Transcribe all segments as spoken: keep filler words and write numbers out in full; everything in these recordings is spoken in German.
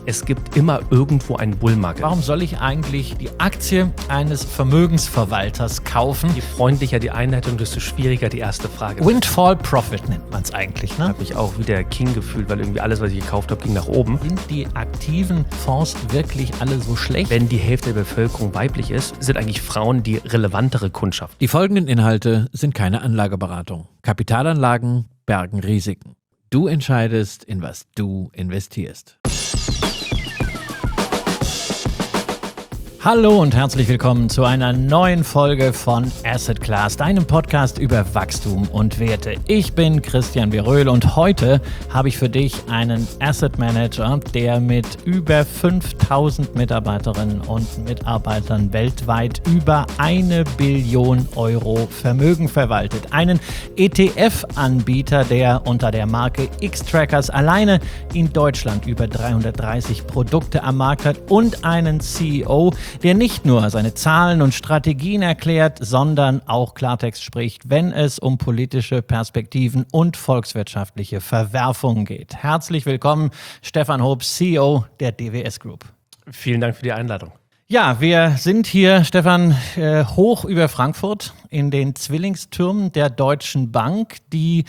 Es gibt immer irgendwo einen Bullmarket. Warum soll ich eigentlich die Aktie eines Vermögensverwalters kaufen? Je freundlicher die Einleitung, desto schwieriger die erste Frage. Windfall Profit nennt man es eigentlich, ne? Ich habe mich auch wie der King gefühlt, weil irgendwie alles, was ich gekauft habe, ging nach oben. Sind die aktiven Fonds wirklich alle so schlecht? Wenn die Hälfte der Bevölkerung weiblich ist, sind eigentlich Frauen die relevantere Kundschaft. Die folgenden Inhalte sind keine Anlageberatung. Kapitalanlagen bergen Risiken. Du entscheidest, in was du investierst. Hallo und herzlich willkommen zu einer neuen Folge von Asset Class, deinem Podcast über Wachstum und Werte. Ich bin Christian Beröhl und heute habe ich für dich einen Asset Manager, der mit über fünftausend Mitarbeiterinnen und Mitarbeitern weltweit über eine Billion Euro Vermögen verwaltet. Einen E T F-Anbieter, der unter der Marke Xtrackers alleine in Deutschland über dreihundertdreißig Produkte am Markt hat und einen C E O, der nicht nur seine Zahlen und Strategien erklärt, sondern auch Klartext spricht, wenn es um politische Perspektiven und volkswirtschaftliche Verwerfungen geht. Herzlich willkommen, Stefan Hoops, C E O der D W S Group. Vielen Dank für die Einladung. Ja, wir sind hier, Stefan, äh, hoch über Frankfurt in den Zwillingstürmen der Deutschen Bank, die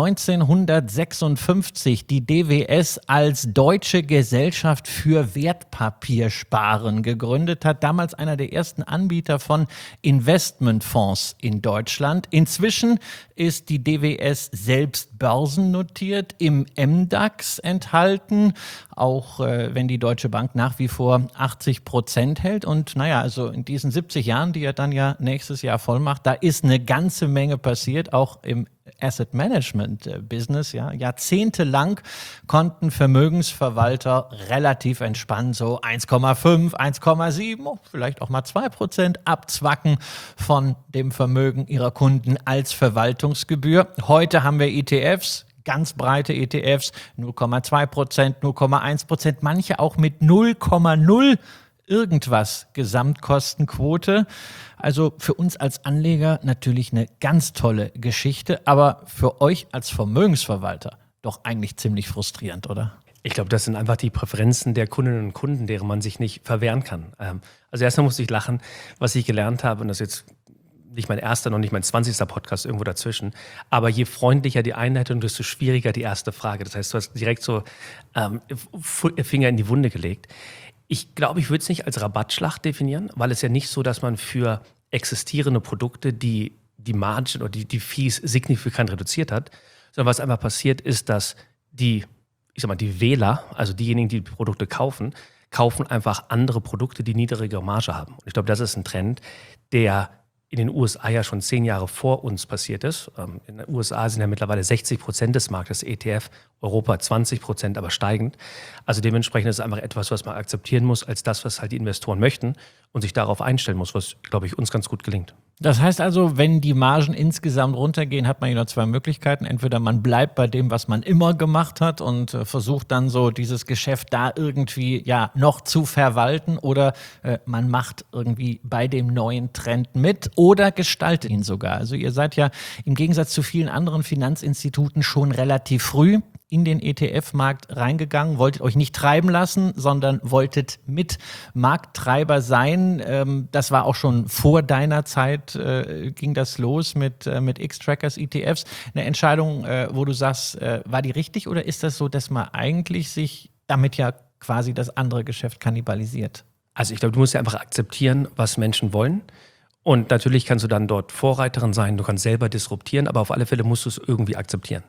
neunzehnhundertsechsundfünfzig die D W S als Deutsche Gesellschaft für Wertpapiersparen gegründet hat. Damals einer der ersten Anbieter von Investmentfonds in Deutschland. Inzwischen ist die D W S selbst börsennotiert, im M DAX enthalten, auch äh, wenn die Deutsche Bank nach wie vor achtzig Prozent hält. Und naja, also in diesen siebzig Jahren, die er dann ja nächstes Jahr voll macht, da ist eine ganze Menge passiert, auch im Asset Management Business. Ja. Jahrzehntelang konnten Vermögensverwalter relativ entspannt so eins Komma fünf, eins Komma sieben, vielleicht auch mal zwei Prozent abzwacken von dem Vermögen ihrer Kunden als Verwaltungsgebühr. Heute haben wir E T Fs, ganz breite E T Fs, null Komma zwei Prozent, null Komma eins Prozent, manche auch mit null Komma null irgendwas Gesamtkostenquote. Also für uns als Anleger natürlich eine ganz tolle Geschichte, aber für euch als Vermögensverwalter doch eigentlich ziemlich frustrierend, oder? Ich glaube, das sind einfach die Präferenzen der Kundinnen und Kunden, deren man sich nicht verwehren kann. Also erstmal musste ich lachen, was ich gelernt habe, und das ist jetzt nicht mein erster, noch nicht mein zwanzigster Podcast, irgendwo dazwischen. Aber je freundlicher die Einleitung, desto schwieriger die erste Frage. Das heißt, du hast direkt so ähm, Finger in die Wunde gelegt. Ich glaube, ich würde es nicht als Rabattschlacht definieren, weil es ja nicht so, dass man für existierende Produkte die, die Margin oder die, die Fees signifikant reduziert hat, sondern was einfach passiert ist, dass die, ich sag mal, die Wähler, also diejenigen, die die Produkte kaufen, kaufen einfach andere Produkte, die niedrigere Marge haben. Und ich glaube, das ist ein Trend, der in den U S A ja schon zehn Jahre vor uns passiert ist. In den U S A sind ja mittlerweile sechzig Prozent des Marktes E T F, Europa zwanzig Prozent, aber steigend. Also dementsprechend ist es einfach etwas, was man akzeptieren muss als das, was halt die Investoren möchten und sich darauf einstellen muss, was, glaube ich, uns ganz gut gelingt. Das heißt also, wenn die Margen insgesamt runtergehen, hat man hier noch zwei Möglichkeiten. Entweder man bleibt bei dem, was man immer gemacht hat und äh, versucht dann so dieses Geschäft da irgendwie ja noch zu verwalten, oder äh, man macht irgendwie bei dem neuen Trend mit oder gestaltet ihn sogar. Also ihr seid ja im Gegensatz zu vielen anderen Finanzinstituten schon relativ früh in den E T F-Markt reingegangen, wolltet euch nicht treiben lassen, sondern wolltet mit Markttreiber sein. Ähm, das war auch schon vor deiner Zeit, äh, ging das los mit, äh, mit Xtrackers E T Fs. Eine Entscheidung, äh, wo du sagst, äh, war die richtig, oder ist das so, dass man eigentlich sich damit ja quasi das andere Geschäft kannibalisiert? Also ich glaube, du musst ja einfach akzeptieren, was Menschen wollen. Und natürlich kannst du dann dort Vorreiterin sein, du kannst selber disruptieren, aber auf alle Fälle musst du es irgendwie akzeptieren.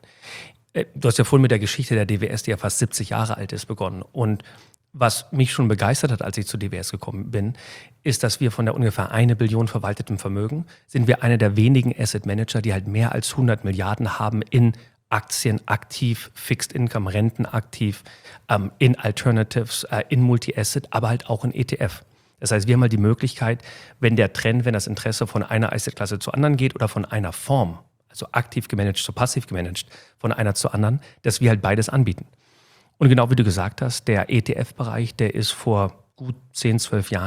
Du hast ja vorhin mit der Geschichte der D W S, die ja fast siebzig Jahre alt ist, begonnen. Und was mich schon begeistert hat, als ich zur D W S gekommen bin, ist, dass wir von der ungefähr eine Billion verwaltetem Vermögen sind wir einer der wenigen Asset Manager, die halt mehr als hundert Milliarden haben in Aktien aktiv, Fixed Income, Renten aktiv, ähm, in Alternatives, äh, in Multi-Asset, aber halt auch in E T F. Das heißt, wir haben halt die Möglichkeit, wenn der Trend, wenn das Interesse von einer Assetklasse zur anderen geht oder von einer Form, also aktiv gemanagt zu passiv gemanagt, von einer zur anderen, dass wir halt beides anbieten. Und genau wie du gesagt hast, der E T F-Bereich, der ist vor gut zehn, zwölf Jahren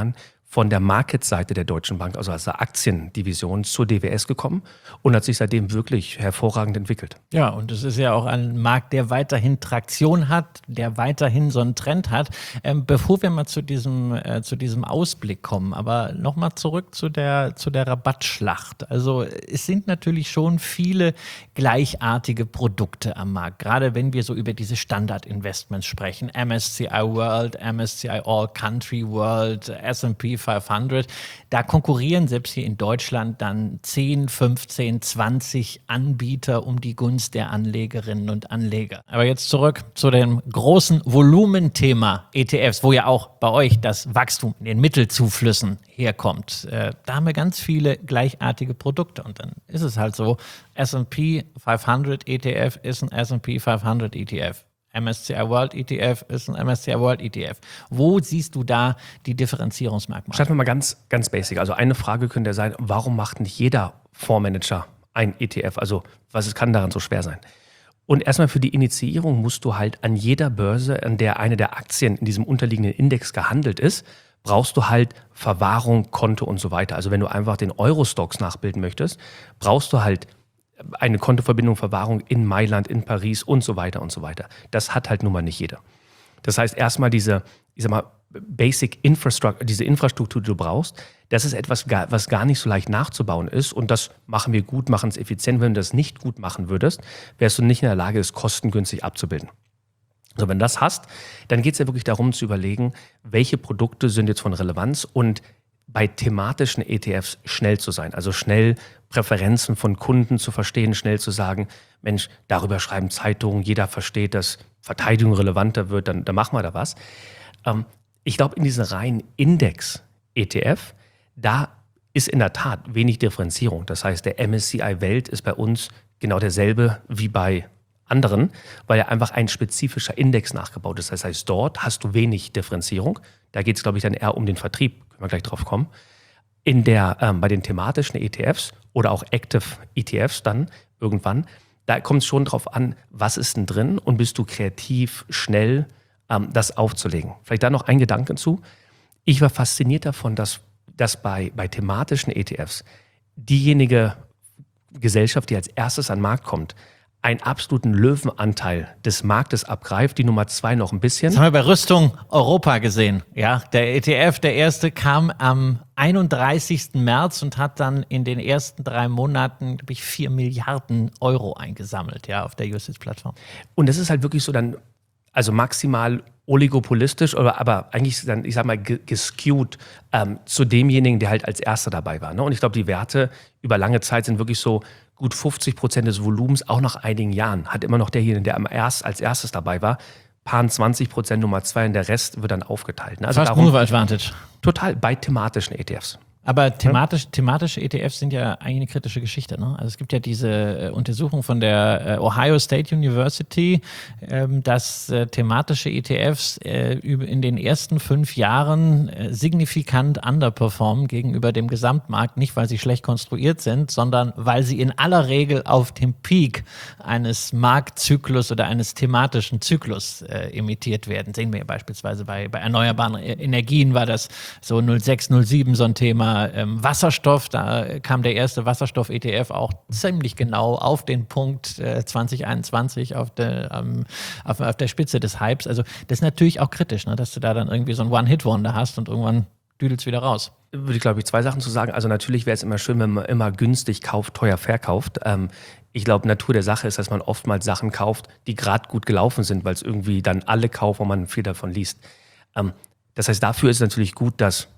von der Market-Seite der Deutschen Bank, also aus der Aktiendivision, zur D W S gekommen und hat sich seitdem wirklich hervorragend entwickelt. Ja, und es ist ja auch ein Markt, der weiterhin Traktion hat, der weiterhin so einen Trend hat. Ähm, bevor wir mal zu diesem, äh, zu diesem Ausblick kommen, aber nochmal zurück zu der, zu der Rabattschlacht. Also es sind natürlich schon viele gleichartige Produkte am Markt, gerade wenn wir so über diese Standard-Investments sprechen. M S C I World, M S C I All Country World, S and P fünfhundert. Da konkurrieren selbst hier in Deutschland dann zehn, fünfzehn, zwanzig Anbieter um die Gunst der Anlegerinnen und Anleger. Aber jetzt zurück zu dem großen Volumenthema E T Fs, wo ja auch bei euch das Wachstum in den Mittelzuflüssen herkommt. Äh, da haben wir ganz viele gleichartige Produkte und dann ist es halt so, S and P fünfhundert E T F ist ein S and P fünfhundert E T F. M S C I World E T F ist ein M S C I World E T F. Wo siehst du da die Differenzierungsmerkmale? Starten wir mal ganz, ganz basic. Also eine Frage könnte ja sein, warum macht nicht jeder Fondsmanager ein E T F? Also was kann daran so schwer sein? Und erstmal für die Initiierung musst du halt an jeder Börse, an der eine der Aktien in diesem unterliegenden Index gehandelt ist, brauchst du halt Verwahrung, Konto und so weiter. Also wenn du einfach den Euro-Stocks nachbilden möchtest, brauchst du halt eine Kontoverbindung, Verwahrung in Mailand, in Paris und so weiter und so weiter. Das hat halt nun mal nicht jeder. Das heißt, erstmal diese, ich sag mal, Basic Infrastructure, diese Infrastruktur, die du brauchst, das ist etwas, was gar nicht so leicht nachzubauen ist. Und das machen wir gut, machen es effizient. Wenn du das nicht gut machen würdest, wärst du nicht in der Lage, es kostengünstig abzubilden. So, wenn du das hast, dann geht es ja wirklich darum zu überlegen, welche Produkte sind jetzt von Relevanz und bei thematischen E T Fs schnell zu sein, also schnell Präferenzen von Kunden zu verstehen, schnell zu sagen, Mensch, darüber schreiben Zeitungen, jeder versteht, dass Verteidigung relevanter wird, dann, dann machen wir da was. Ähm, ich glaube, in diesen reinen Index-E T F, da ist in der Tat wenig Differenzierung. Das heißt, der M S C I Welt ist bei uns genau derselbe wie bei anderen, weil er einfach ein spezifischer Index nachgebaut ist. Das heißt, dort hast du wenig Differenzierung. Da geht es, glaube ich, dann eher um den Vertrieb, können wir gleich drauf kommen. In der, ähm, bei den thematischen E T Fs oder auch Active E T Fs dann irgendwann, da kommt es schon drauf an, was ist denn drin und bist du kreativ, schnell, ähm, das aufzulegen. Vielleicht da noch ein Gedanke zu. Ich war fasziniert davon, dass, dass bei, bei thematischen E T Fs diejenige Gesellschaft, die als erstes an den Markt kommt, einen absoluten Löwenanteil des Marktes abgreift, die Nummer zwei noch ein bisschen. Das haben wir bei Rüstung Europa gesehen. Ja, der E T F, der erste, kam am einunddreißigsten März und hat dann in den ersten drei Monaten, glaube ich, vier Milliarden Euro eingesammelt, ja, auf der U S I-Plattform. Und das ist halt wirklich so dann, also maximal oligopolistisch, oder aber eigentlich dann, ich sag mal, geskewt ähm, zu demjenigen, der halt als Erster dabei war. Ne? Und ich glaube, die Werte über lange Zeit sind wirklich so gut fünfzig Prozent des Volumens, auch nach einigen Jahren, hat immer noch derjenige, der am erst, als erstes dabei war, paar zwanzig Prozent Nummer zwei und der Rest wird dann aufgeteilt. Ne? Also fast Move Advantage. Total bei thematischen E T Fs. Aber thematisch, thematische E T Fs sind ja eigentlich eine kritische Geschichte. Ne? Also es gibt ja diese äh, Untersuchung von der äh, Ohio State University, ähm, dass äh, thematische E T Fs äh, in den ersten fünf Jahren äh, signifikant underperformen gegenüber dem Gesamtmarkt. Nicht, weil sie schlecht konstruiert sind, sondern weil sie in aller Regel auf dem Peak eines Marktzyklus oder eines thematischen Zyklus äh, emittiert werden. Sehen wir ja beispielsweise bei, bei erneuerbaren Energien war das so null sechs, null sieben so ein Thema. Ähm, Wasserstoff, da kam der erste Wasserstoff-E T F auch ziemlich genau auf den Punkt äh, zwanzig einundzwanzig auf der, ähm, auf, auf der Spitze des Hypes. Also das ist natürlich auch kritisch, ne, dass du da dann irgendwie so ein One-Hit-Wonder hast und irgendwann düdelst wieder raus. Würde ich, glaube ich, zwei Sachen zu sagen. Also natürlich wäre es immer schön, wenn man immer günstig kauft, teuer verkauft. Ähm, ich glaube, Natur der Sache ist, dass man oftmals Sachen kauft, die gerade gut gelaufen sind, weil es irgendwie dann alle kaufen und man viel davon liest. Ähm, das heißt, dafür ist es natürlich gut, dass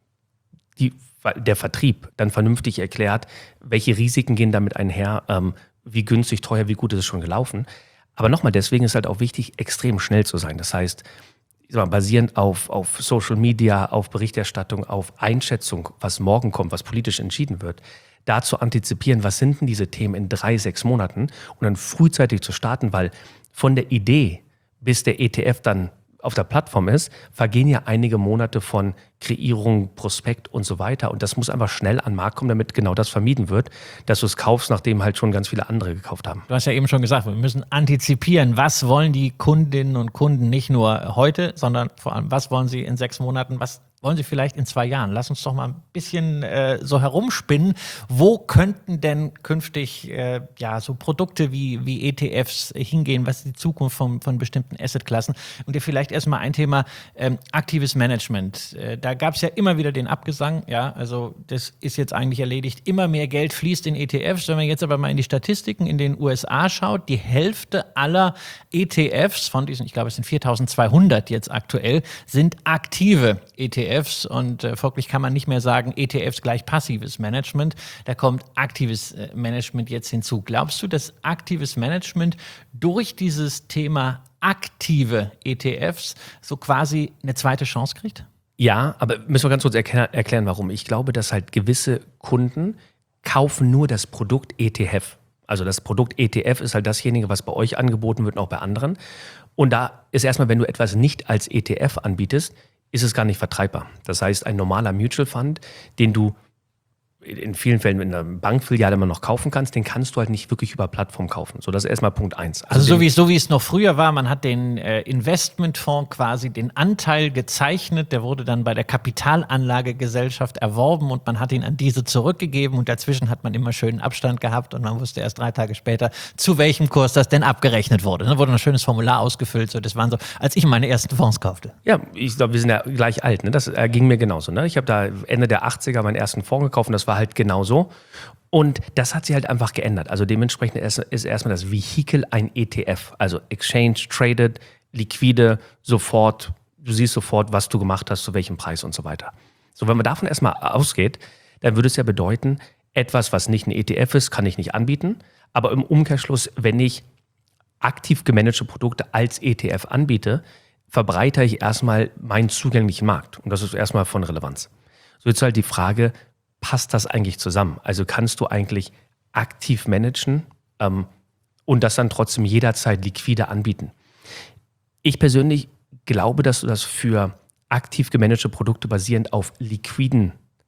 die der Vertrieb dann vernünftig erklärt, welche Risiken gehen damit einher, ähm, wie günstig, teuer, wie gut ist es schon gelaufen. Aber nochmal, deswegen ist halt auch wichtig, extrem schnell zu sein. Das heißt, ich sag mal, basierend auf, auf Social Media, auf Berichterstattung, auf Einschätzung, was morgen kommt, was politisch entschieden wird, da zu antizipieren, was sind denn diese Themen in drei, sechs Monaten und dann frühzeitig zu starten, weil von der Idee bis der E T F dann auf der Plattform ist, vergehen ja einige Monate von Kreierung, Prospekt und so weiter. Und das muss einfach schnell an den Markt kommen, damit genau das vermieden wird, dass du es kaufst, nachdem halt schon ganz viele andere gekauft haben. Du hast ja eben schon gesagt, wir müssen antizipieren. Was wollen die Kundinnen und Kunden nicht nur heute, sondern vor allem, was wollen sie in sechs Monaten, was wollen Sie vielleicht in zwei Jahren? Lass uns doch mal ein bisschen äh, so herumspinnen. Wo könnten denn künftig äh, ja, so Produkte wie, wie E T Fs hingehen? Was ist die Zukunft von, von bestimmten Assetklassen? Und ja, vielleicht erstmal ein Thema, ähm, aktives Management. Äh, da gab es ja immer wieder den Abgesang. Ja, also das ist jetzt eigentlich erledigt. Immer mehr Geld fließt in E T Fs. Wenn man jetzt aber mal in die Statistiken in den U S A schaut, die Hälfte aller E T Fs von diesen, ich glaube es sind viertausendzweihundert jetzt aktuell, sind aktive E T Fs. Und äh, folglich kann man nicht mehr sagen, E T Fs gleich passives Management. Da kommt aktives äh, Management jetzt hinzu. Glaubst du, dass aktives Management durch dieses Thema aktive E T Fs so quasi eine zweite Chance kriegt? Ja, aber müssen wir ganz kurz erklär, erklären, warum. Ich glaube, dass halt gewisse Kunden kaufen nur das Produkt E T F. Also das Produkt E T F ist halt dasjenige, was bei euch angeboten wird und auch bei anderen. Und da ist erstmal, wenn du etwas nicht als E T F anbietest, ist es gar nicht vertreibbar. Das heißt, ein normaler Mutual Fund, den du in vielen Fällen in einer Bankfiliale immer noch kaufen kannst, den kannst du halt nicht wirklich über Plattform kaufen. So, das ist erstmal Punkt eins. Also, also so, wie es, so wie es noch früher war, man hat den äh, Investmentfonds quasi den Anteil gezeichnet, der wurde dann bei der Kapitalanlagegesellschaft erworben und man hat ihn an diese zurückgegeben und dazwischen hat man immer schönen Abstand gehabt und man wusste erst drei Tage später, zu welchem Kurs das denn abgerechnet wurde. Da wurde ein schönes Formular ausgefüllt, so, das waren so, als ich meine ersten Fonds kaufte. Ja, ich glaube, wir sind ja gleich alt, ne? Das äh, ging mir genauso. Ne? Ich habe da Ende der achtziger meinen ersten Fonds gekauft und das war halt genauso. Und das hat sich halt einfach geändert. Also dementsprechend ist, ist erstmal das Vehikel ein E T F. Also Exchange, Traded, liquide, sofort, du siehst sofort, was du gemacht hast, zu welchem Preis und so weiter. So, wenn man davon erstmal ausgeht, dann würde es ja bedeuten, etwas, was nicht ein E T F ist, kann ich nicht anbieten. Aber im Umkehrschluss, wenn ich aktiv gemanagte Produkte als E T F anbiete, verbreitere ich erstmal meinen zugänglichen Markt. Und das ist erstmal von Relevanz. So, jetzt halt die Frage, passt das eigentlich zusammen? Also kannst du eigentlich aktiv managen ähm, und das dann trotzdem jederzeit liquide anbieten? Ich persönlich glaube, dass du das für aktiv gemanagte Produkte basierend auf liquiden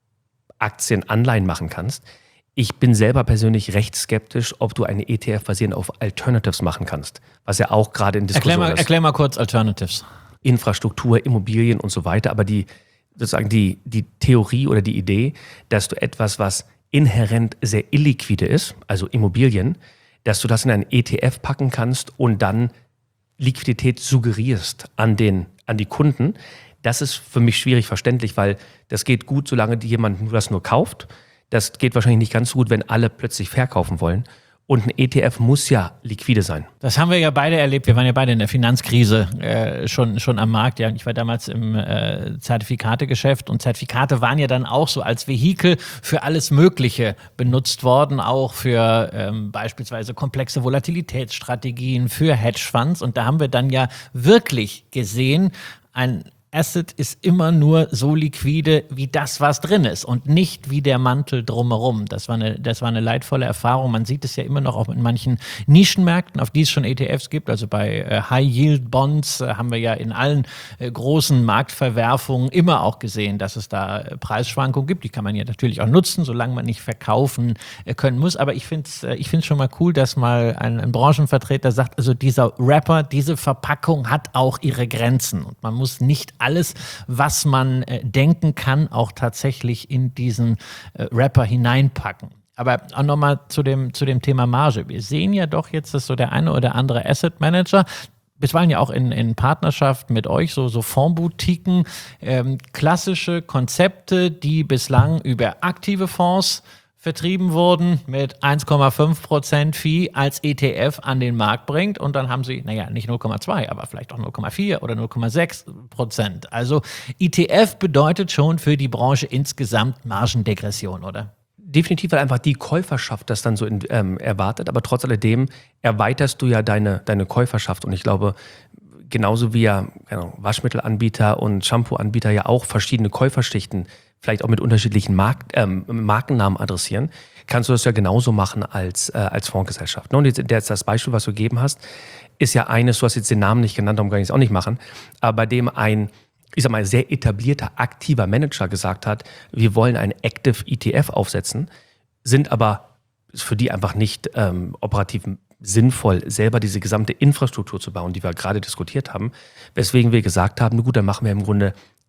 Aktien, Anleihen machen kannst. Ich bin selber persönlich recht skeptisch, ob du eine E T F basierend auf Alternatives machen kannst, was ja auch gerade in Diskussion erklär mal, ist. Erklär mal kurz Alternatives. Infrastruktur, Immobilien und so weiter, aber die sozusagen die, die Theorie oder die Idee, dass du etwas, was inhärent sehr illiquide ist, also Immobilien, dass du das in einen E T F packen kannst und dann Liquidität suggerierst an, den, an die Kunden, das ist für mich schwierig verständlich, weil das geht gut, solange jemand das nur kauft. Das geht wahrscheinlich nicht ganz so gut, wenn alle plötzlich verkaufen wollen. Und ein E T F muss ja liquide sein. Das haben wir ja beide erlebt. Wir waren ja beide in der Finanzkrise äh, schon, schon am Markt. Ja. Ich war damals im äh, Zertifikategeschäft und Zertifikate waren ja dann auch so als Vehikel für alles Mögliche benutzt worden, auch für ähm, beispielsweise komplexe Volatilitätsstrategien, für Hedgefonds. Und da haben wir dann ja wirklich gesehen, ein Asset ist immer nur so liquide wie das, was drin ist und nicht wie der Mantel drumherum. Das war eine, das war eine leidvolle Erfahrung. Man sieht es ja immer noch auch in manchen Nischenmärkten, auf die es schon E T Fs gibt. Also bei äh, High-Yield-Bonds äh, haben wir ja in allen äh, großen Marktverwerfungen immer auch gesehen, dass es da äh, Preisschwankungen gibt. Die kann man ja natürlich auch nutzen, solange man nicht verkaufen äh, können muss. Aber ich finde es äh, ich find's schon mal cool, dass mal ein, ein Branchenvertreter sagt, also dieser Wrapper, diese Verpackung hat auch ihre Grenzen. Und man muss nicht alles, was man äh, denken kann, auch tatsächlich in diesen äh, Wrapper hineinpacken. Aber auch nochmal zu dem, zu dem Thema Marge. Wir sehen ja doch jetzt, dass so der eine oder andere Asset Manager, bisweilen ja auch in, in Partnerschaft mit euch, so, so Fondsboutiquen, ähm, klassische Konzepte, die bislang über aktive Fonds vertrieben wurden, mit eins Komma fünf Prozent Fee als E T F an den Markt bringt und dann haben sie, naja, nicht null Komma zwei, aber vielleicht auch null Komma vier oder null Komma sechs Prozent. Also E T F bedeutet schon für die Branche insgesamt Margendegression, oder? Definitiv, weil einfach die Käuferschaft das dann so in, ähm, erwartet, aber trotz alledem erweiterst du ja deine, deine Käuferschaft und ich glaube, genauso wie ja genau, Waschmittelanbieter und Shampooanbieter ja auch verschiedene Käuferschichten vielleicht auch mit unterschiedlichen Mark- ähm, Markennamen adressieren, kannst du das ja genauso machen als, äh, als Fondsgesellschaft. Und jetzt, jetzt das Beispiel, was du gegeben hast, ist ja eines, du hast jetzt den Namen nicht genannt, darum kann ich es auch nicht machen, aber bei dem ein, ich sag mal, sehr etablierter, aktiver Manager gesagt hat, wir wollen einen Active E T F aufsetzen, sind aber für die einfach nicht ähm, operativ sinnvoll, selber diese gesamte Infrastruktur zu bauen, die wir gerade diskutiert haben, weswegen wir gesagt haben, na gut, dann machen wir im Grunde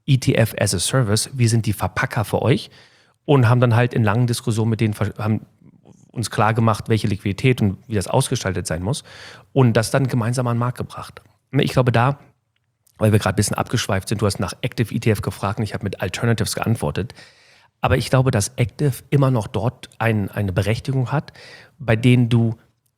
E T F as a Service, wir sind die Verpacker für euch und haben dann halt in langen Diskussionen mit denen haben uns klar gemacht, welche Liquidität und wie das ausgestaltet sein muss und das dann gemeinsam an den Markt gebracht. Ich glaube da, weil wir gerade ein bisschen abgeschweift sind, du hast nach Active E T F gefragt und ich habe mit Alternatives geantwortet, aber ich glaube, dass Active immer noch dort ein, eine Berechtigung hat, bei denen du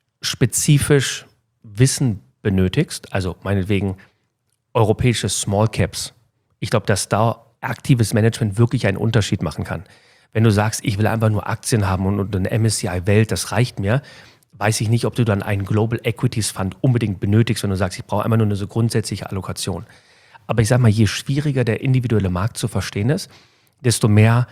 spezifisch Wissen benötigst, also meinetwegen europäische Small Caps. Ich glaube, dass da aktives Management wirklich einen Unterschied machen kann. Wenn du sagst, ich will einfach nur Aktien haben und, und eine M S C I Welt, das reicht mir, weiß ich nicht, ob du dann einen Global Equities Fund unbedingt benötigst, wenn du sagst, ich brauche einfach nur eine so grundsätzliche Allokation. Aber ich sage mal, je schwieriger der individuelle Markt zu verstehen ist, desto mehr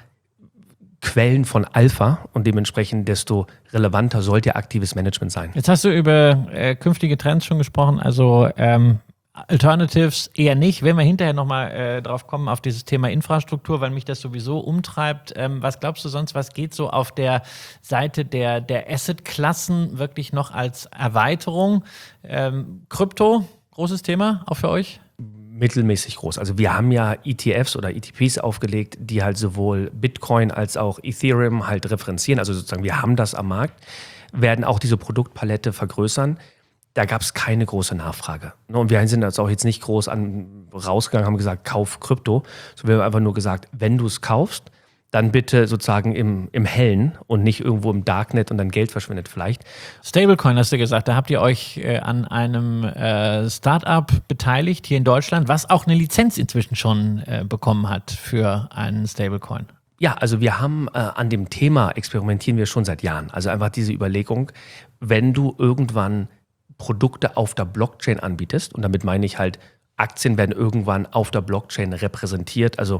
Quellen von Alpha und dementsprechend desto relevanter sollte aktives Management sein. Jetzt hast du über äh, künftige Trends schon gesprochen, also ähm, Alternatives eher nicht. Wenn wir hinterher nochmal äh, drauf kommen, auf dieses Thema Infrastruktur, weil mich das sowieso umtreibt. Ähm, was glaubst du sonst, was geht so auf der Seite der, der Asset-Klassen wirklich noch als Erweiterung? Ähm, Krypto, großes Thema auch für euch? Mittelmäßig groß. Also wir haben ja E T Fs oder E T Ps aufgelegt, die halt sowohl Bitcoin als auch Ethereum halt referenzieren. Also sozusagen wir haben das am Markt, werden auch diese Produktpalette vergrößern. Da gab es keine große Nachfrage. Und wir sind jetzt auch jetzt nicht groß an, rausgegangen, haben gesagt, kauf Krypto. So, wir haben einfach nur gesagt, wenn du es kaufst, dann bitte sozusagen im, im Hellen und nicht irgendwo im Darknet und dann Geld verschwindet vielleicht. Stablecoin hast du gesagt, da habt ihr euch äh, an einem äh, Startup beteiligt hier in Deutschland, was auch eine Lizenz inzwischen schon äh, bekommen hat für einen Stablecoin. Ja, also wir haben äh, an dem Thema experimentieren wir schon seit Jahren. Also einfach diese Überlegung, wenn du irgendwann Produkte auf der Blockchain anbietest, und damit meine ich halt, Aktien werden irgendwann auf der Blockchain repräsentiert, also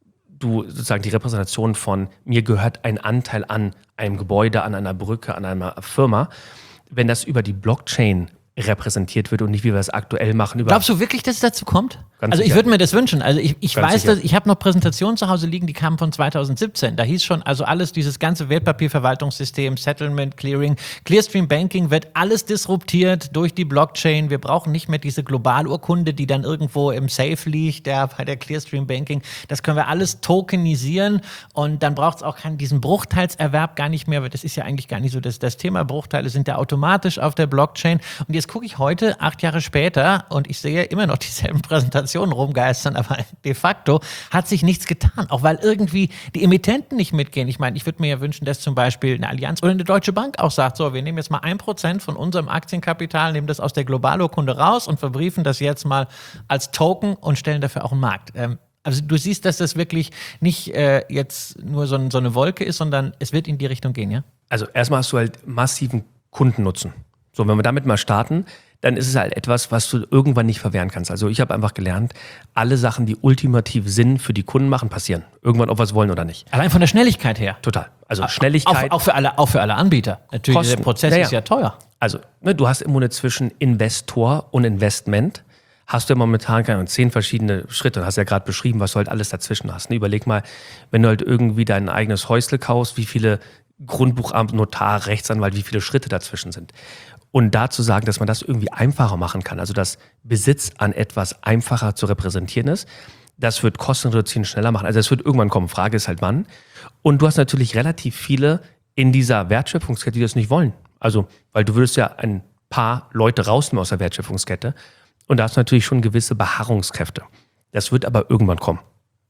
du sozusagen die Repräsentation von mir gehört ein Anteil an einem Gebäude, an einer Brücke, an einer Firma, wenn das über die Blockchain repräsentiert wird und nicht, wie wir es aktuell machen. Über Glaubst du wirklich, dass es dazu kommt? Ganz also ich sicher. würde mir das wünschen. Also ich, ich Ganz weiß, sicher. dass ich habe noch Präsentationen zu Hause liegen, die kamen von zwanzig siebzehn. Da hieß schon, also alles, dieses ganze Wertpapierverwaltungssystem, Settlement, Clearing, Clearstream Banking wird alles disruptiert durch die Blockchain. Wir brauchen nicht mehr diese Globalurkunde, die dann irgendwo im Safe liegt, der, bei der Clearstream Banking. Das können wir alles tokenisieren und dann braucht es auch keinen, diesen Bruchteilserwerb gar nicht mehr, weil das ist ja eigentlich gar nicht so das, das Thema. Bruchteile sind ja automatisch auf der Blockchain. Und jetzt gucke ich heute, acht Jahre später, und ich sehe immer noch dieselben Präsentationen rumgeistern, aber de facto hat sich nichts getan, auch weil irgendwie die Emittenten nicht mitgehen. Ich meine, ich würde mir ja wünschen, dass zum Beispiel eine Allianz oder eine Deutsche Bank auch sagt, so, wir nehmen jetzt mal ein Prozent von unserem Aktienkapital, nehmen das aus der Globalurkunde raus und verbriefen das jetzt mal als Token und stellen dafür auch einen Markt. Ähm, also du siehst, dass das wirklich nicht äh, jetzt nur so, ein, so eine Wolke ist, sondern es wird in die Richtung gehen, ja? Also erstmal hast du halt massiven Kundennutzen. So, wenn wir damit mal starten, dann ist es halt etwas, was du irgendwann nicht verwehren kannst. Also ich habe einfach gelernt, alle Sachen, die ultimativ Sinn für die Kunden machen, passieren. Irgendwann, ob wir es wollen oder nicht. Allein von der Schnelligkeit her. Total. Also Schnelligkeit. Auch, auch, für, alle, auch für alle Anbieter. Natürlich, Kosten. der Prozess Ja, ja. ist ja teuer. Also ne, du hast immer zwischen Investor und Investment, hast du ja momentan keine zehn verschiedene Schritte. Du hast ja gerade beschrieben, was du halt alles dazwischen hast. Ne? Überleg mal, wenn du halt irgendwie dein eigenes Häusle kaufst, wie viele Grundbuchamt, Notar, Rechtsanwalt, wie viele Schritte dazwischen sind. Und dazu sagen, dass man das irgendwie einfacher machen kann, also dass Besitz an etwas einfacher zu repräsentieren ist, das wird Kosten reduzieren, schneller machen. Also es wird irgendwann kommen, Frage ist halt wann. Und du hast natürlich relativ viele in dieser Wertschöpfungskette, die das nicht wollen. Also, weil du würdest ja ein paar Leute rausnehmen aus der Wertschöpfungskette und da hast du natürlich schon gewisse Beharrungskräfte. Das wird aber irgendwann kommen.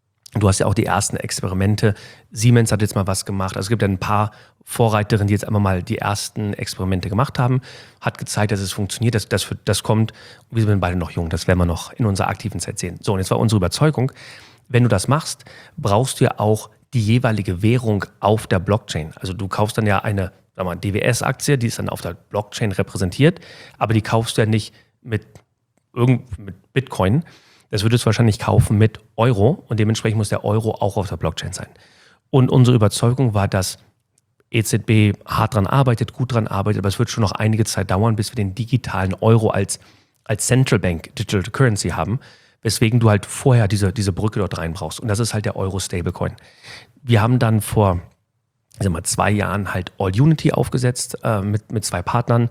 Du hast ja auch die ersten Experimente. Siemens hat jetzt mal was gemacht. Also es gibt ja ein paar Vorreiterinnen, die jetzt einmal mal die ersten Experimente gemacht haben. Hat gezeigt, dass es funktioniert. Das, das, das kommt. Wir sind beide noch jung. Das werden wir noch in unserer aktiven Zeit sehen. So, und jetzt war unsere Überzeugung, wenn du das machst, brauchst du ja auch die jeweilige Währung auf der Blockchain. Also du kaufst dann ja eine, sag mal, D W S-Aktie, die ist dann auf der Blockchain repräsentiert, aber die kaufst du ja nicht mit, irgend, mit Bitcoin. Das würdest du wahrscheinlich kaufen mit Euro und dementsprechend muss der Euro auch auf der Blockchain sein. Und unsere Überzeugung war, dass E Z B hart dran arbeitet, gut dran arbeitet, aber es wird schon noch einige Zeit dauern, bis wir den digitalen Euro als, als Central Bank Digital Currency haben, weswegen du halt vorher diese, diese Brücke dort rein brauchst. Und das ist halt der Euro-Stablecoin. Wir haben dann vor ich sag mal, zwei Jahren halt All Unity aufgesetzt äh, mit, mit zwei Partnern.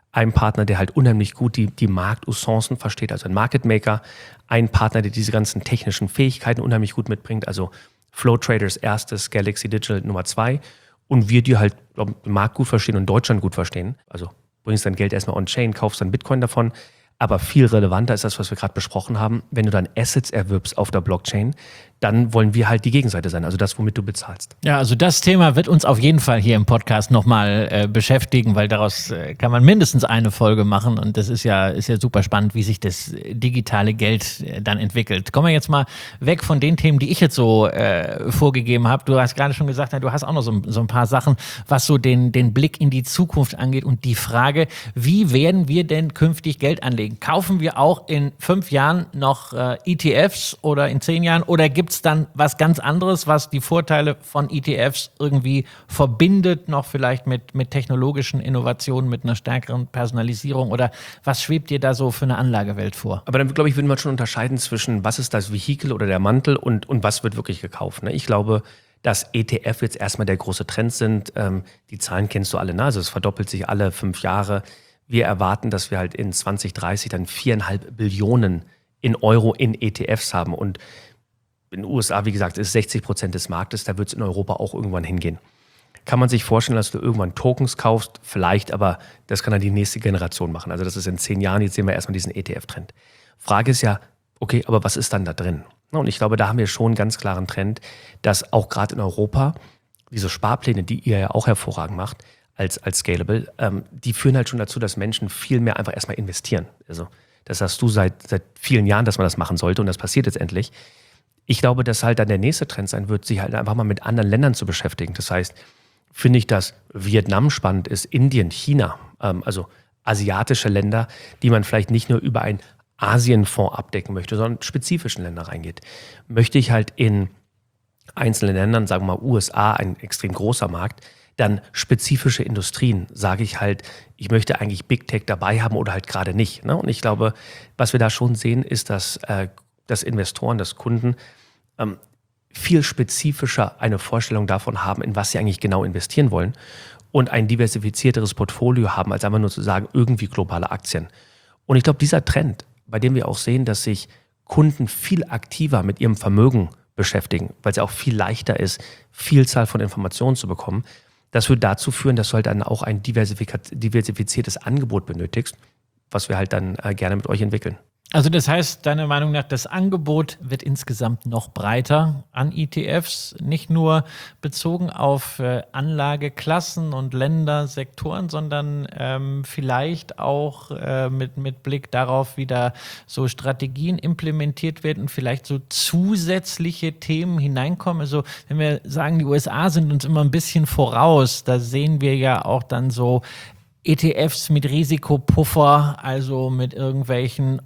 ein Partner, der halt unheimlich gut die, die Marktusancen versteht, also ein Market Maker, ein Partner, der diese ganzen technischen Fähigkeiten unheimlich gut mitbringt, also Flow Traders erstes, Galaxy Digital Nummer zwei und wir, die halt glaub, den Markt gut verstehen und Deutschland gut verstehen, also bringst dein Geld erstmal on-chain, kaufst dann Bitcoin davon, aber viel relevanter ist das, was wir gerade besprochen haben, wenn du dann Assets erwirbst auf der Blockchain, dann wollen wir halt die Gegenseite sein, also das, womit du bezahlst. Ja, also das Thema wird uns auf jeden Fall hier im Podcast nochmal äh, beschäftigen, weil daraus äh, kann man mindestens eine Folge machen und das ist ja, ist ja super spannend, wie sich das digitale Geld äh, dann entwickelt. Kommen wir jetzt mal weg von den Themen, die ich jetzt so äh, vorgegeben habe. Du hast gerade schon gesagt, na, du hast auch noch so, so ein paar Sachen, was so den, den Blick in die Zukunft angeht und die Frage, wie werden wir denn künftig Geld anlegen? Kaufen wir auch in fünf Jahren noch äh, E T Fs oder in zehn Jahren oder gibt es dann was ganz anderes, was die Vorteile von E T Fs irgendwie verbindet, noch vielleicht mit, mit technologischen Innovationen, mit einer stärkeren Personalisierung oder was schwebt dir da so für eine Anlagewelt vor? Aber dann, glaube ich, würden wir schon unterscheiden zwischen, was ist das Vehikel oder der Mantel und, und was wird wirklich gekauft. Ne? Ich glaube, dass E T F jetzt erstmal der große Trend sind. Ähm, die Zahlen kennst du alle, ne? Also es verdoppelt sich alle fünf Jahre. Wir erwarten, dass wir halt in zwanzig dreißig dann viereinhalb Billionen in Euro in E T Fs haben und in den U S A, wie gesagt, ist sechzig Prozent des Marktes, da wird es in Europa auch irgendwann hingehen. Kann man sich vorstellen, dass du irgendwann Tokens kaufst? Vielleicht, aber das kann dann die nächste Generation machen. Also das ist in zehn Jahren, jetzt sehen wir erstmal diesen E T F-Trend. Frage ist ja, okay, aber was ist dann da drin? Und ich glaube, da haben wir schon einen ganz klaren Trend, dass auch gerade in Europa diese Sparpläne, die ihr ja auch hervorragend macht, als, als Scalable, ähm, die führen halt schon dazu, dass Menschen viel mehr einfach erstmal investieren. Also das hast du seit, seit vielen Jahren, dass man das machen sollte und das passiert jetzt endlich. Ich glaube, dass halt dann der nächste Trend sein wird, sich halt einfach mal mit anderen Ländern zu beschäftigen. Das heißt, finde ich, dass Vietnam spannend ist, Indien, China, ähm, also asiatische Länder, die man vielleicht nicht nur über einen Asienfonds abdecken möchte, sondern spezifischen Länder reingeht. Möchte ich halt in einzelnen Ländern, sagen wir mal U S A, ein extrem großer Markt, dann spezifische Industrien, sage ich halt, ich möchte eigentlich Big Tech dabei haben oder halt gerade nicht. Ne? Und ich glaube, was wir da schon sehen, ist, dass, äh, dass Investoren, dass Kunden ähm, viel spezifischer eine Vorstellung davon haben, in was sie eigentlich genau investieren wollen und ein diversifizierteres Portfolio haben, als einfach nur zu sagen, irgendwie globale Aktien. Und ich glaube, dieser Trend, bei dem wir auch sehen, dass sich Kunden viel aktiver mit ihrem Vermögen beschäftigen, weil es ja auch viel leichter ist, Vielzahl von Informationen zu bekommen, das wird dazu führen, dass du halt dann auch ein diversifiziertes Angebot benötigst, was wir halt dann äh, gerne mit euch entwickeln. Also das heißt, deiner Meinung nach, das Angebot wird insgesamt noch breiter an E T Fs, nicht nur bezogen auf äh, Anlageklassen und Länder, Sektoren, sondern ähm, vielleicht auch äh, mit, mit Blick darauf, wie da so Strategien implementiert werden und vielleicht so zusätzliche Themen hineinkommen. Also wenn wir sagen, die U S A sind uns immer ein bisschen voraus, da sehen wir ja auch dann so E T Fs mit Risikopuffer, also mit irgendwelchen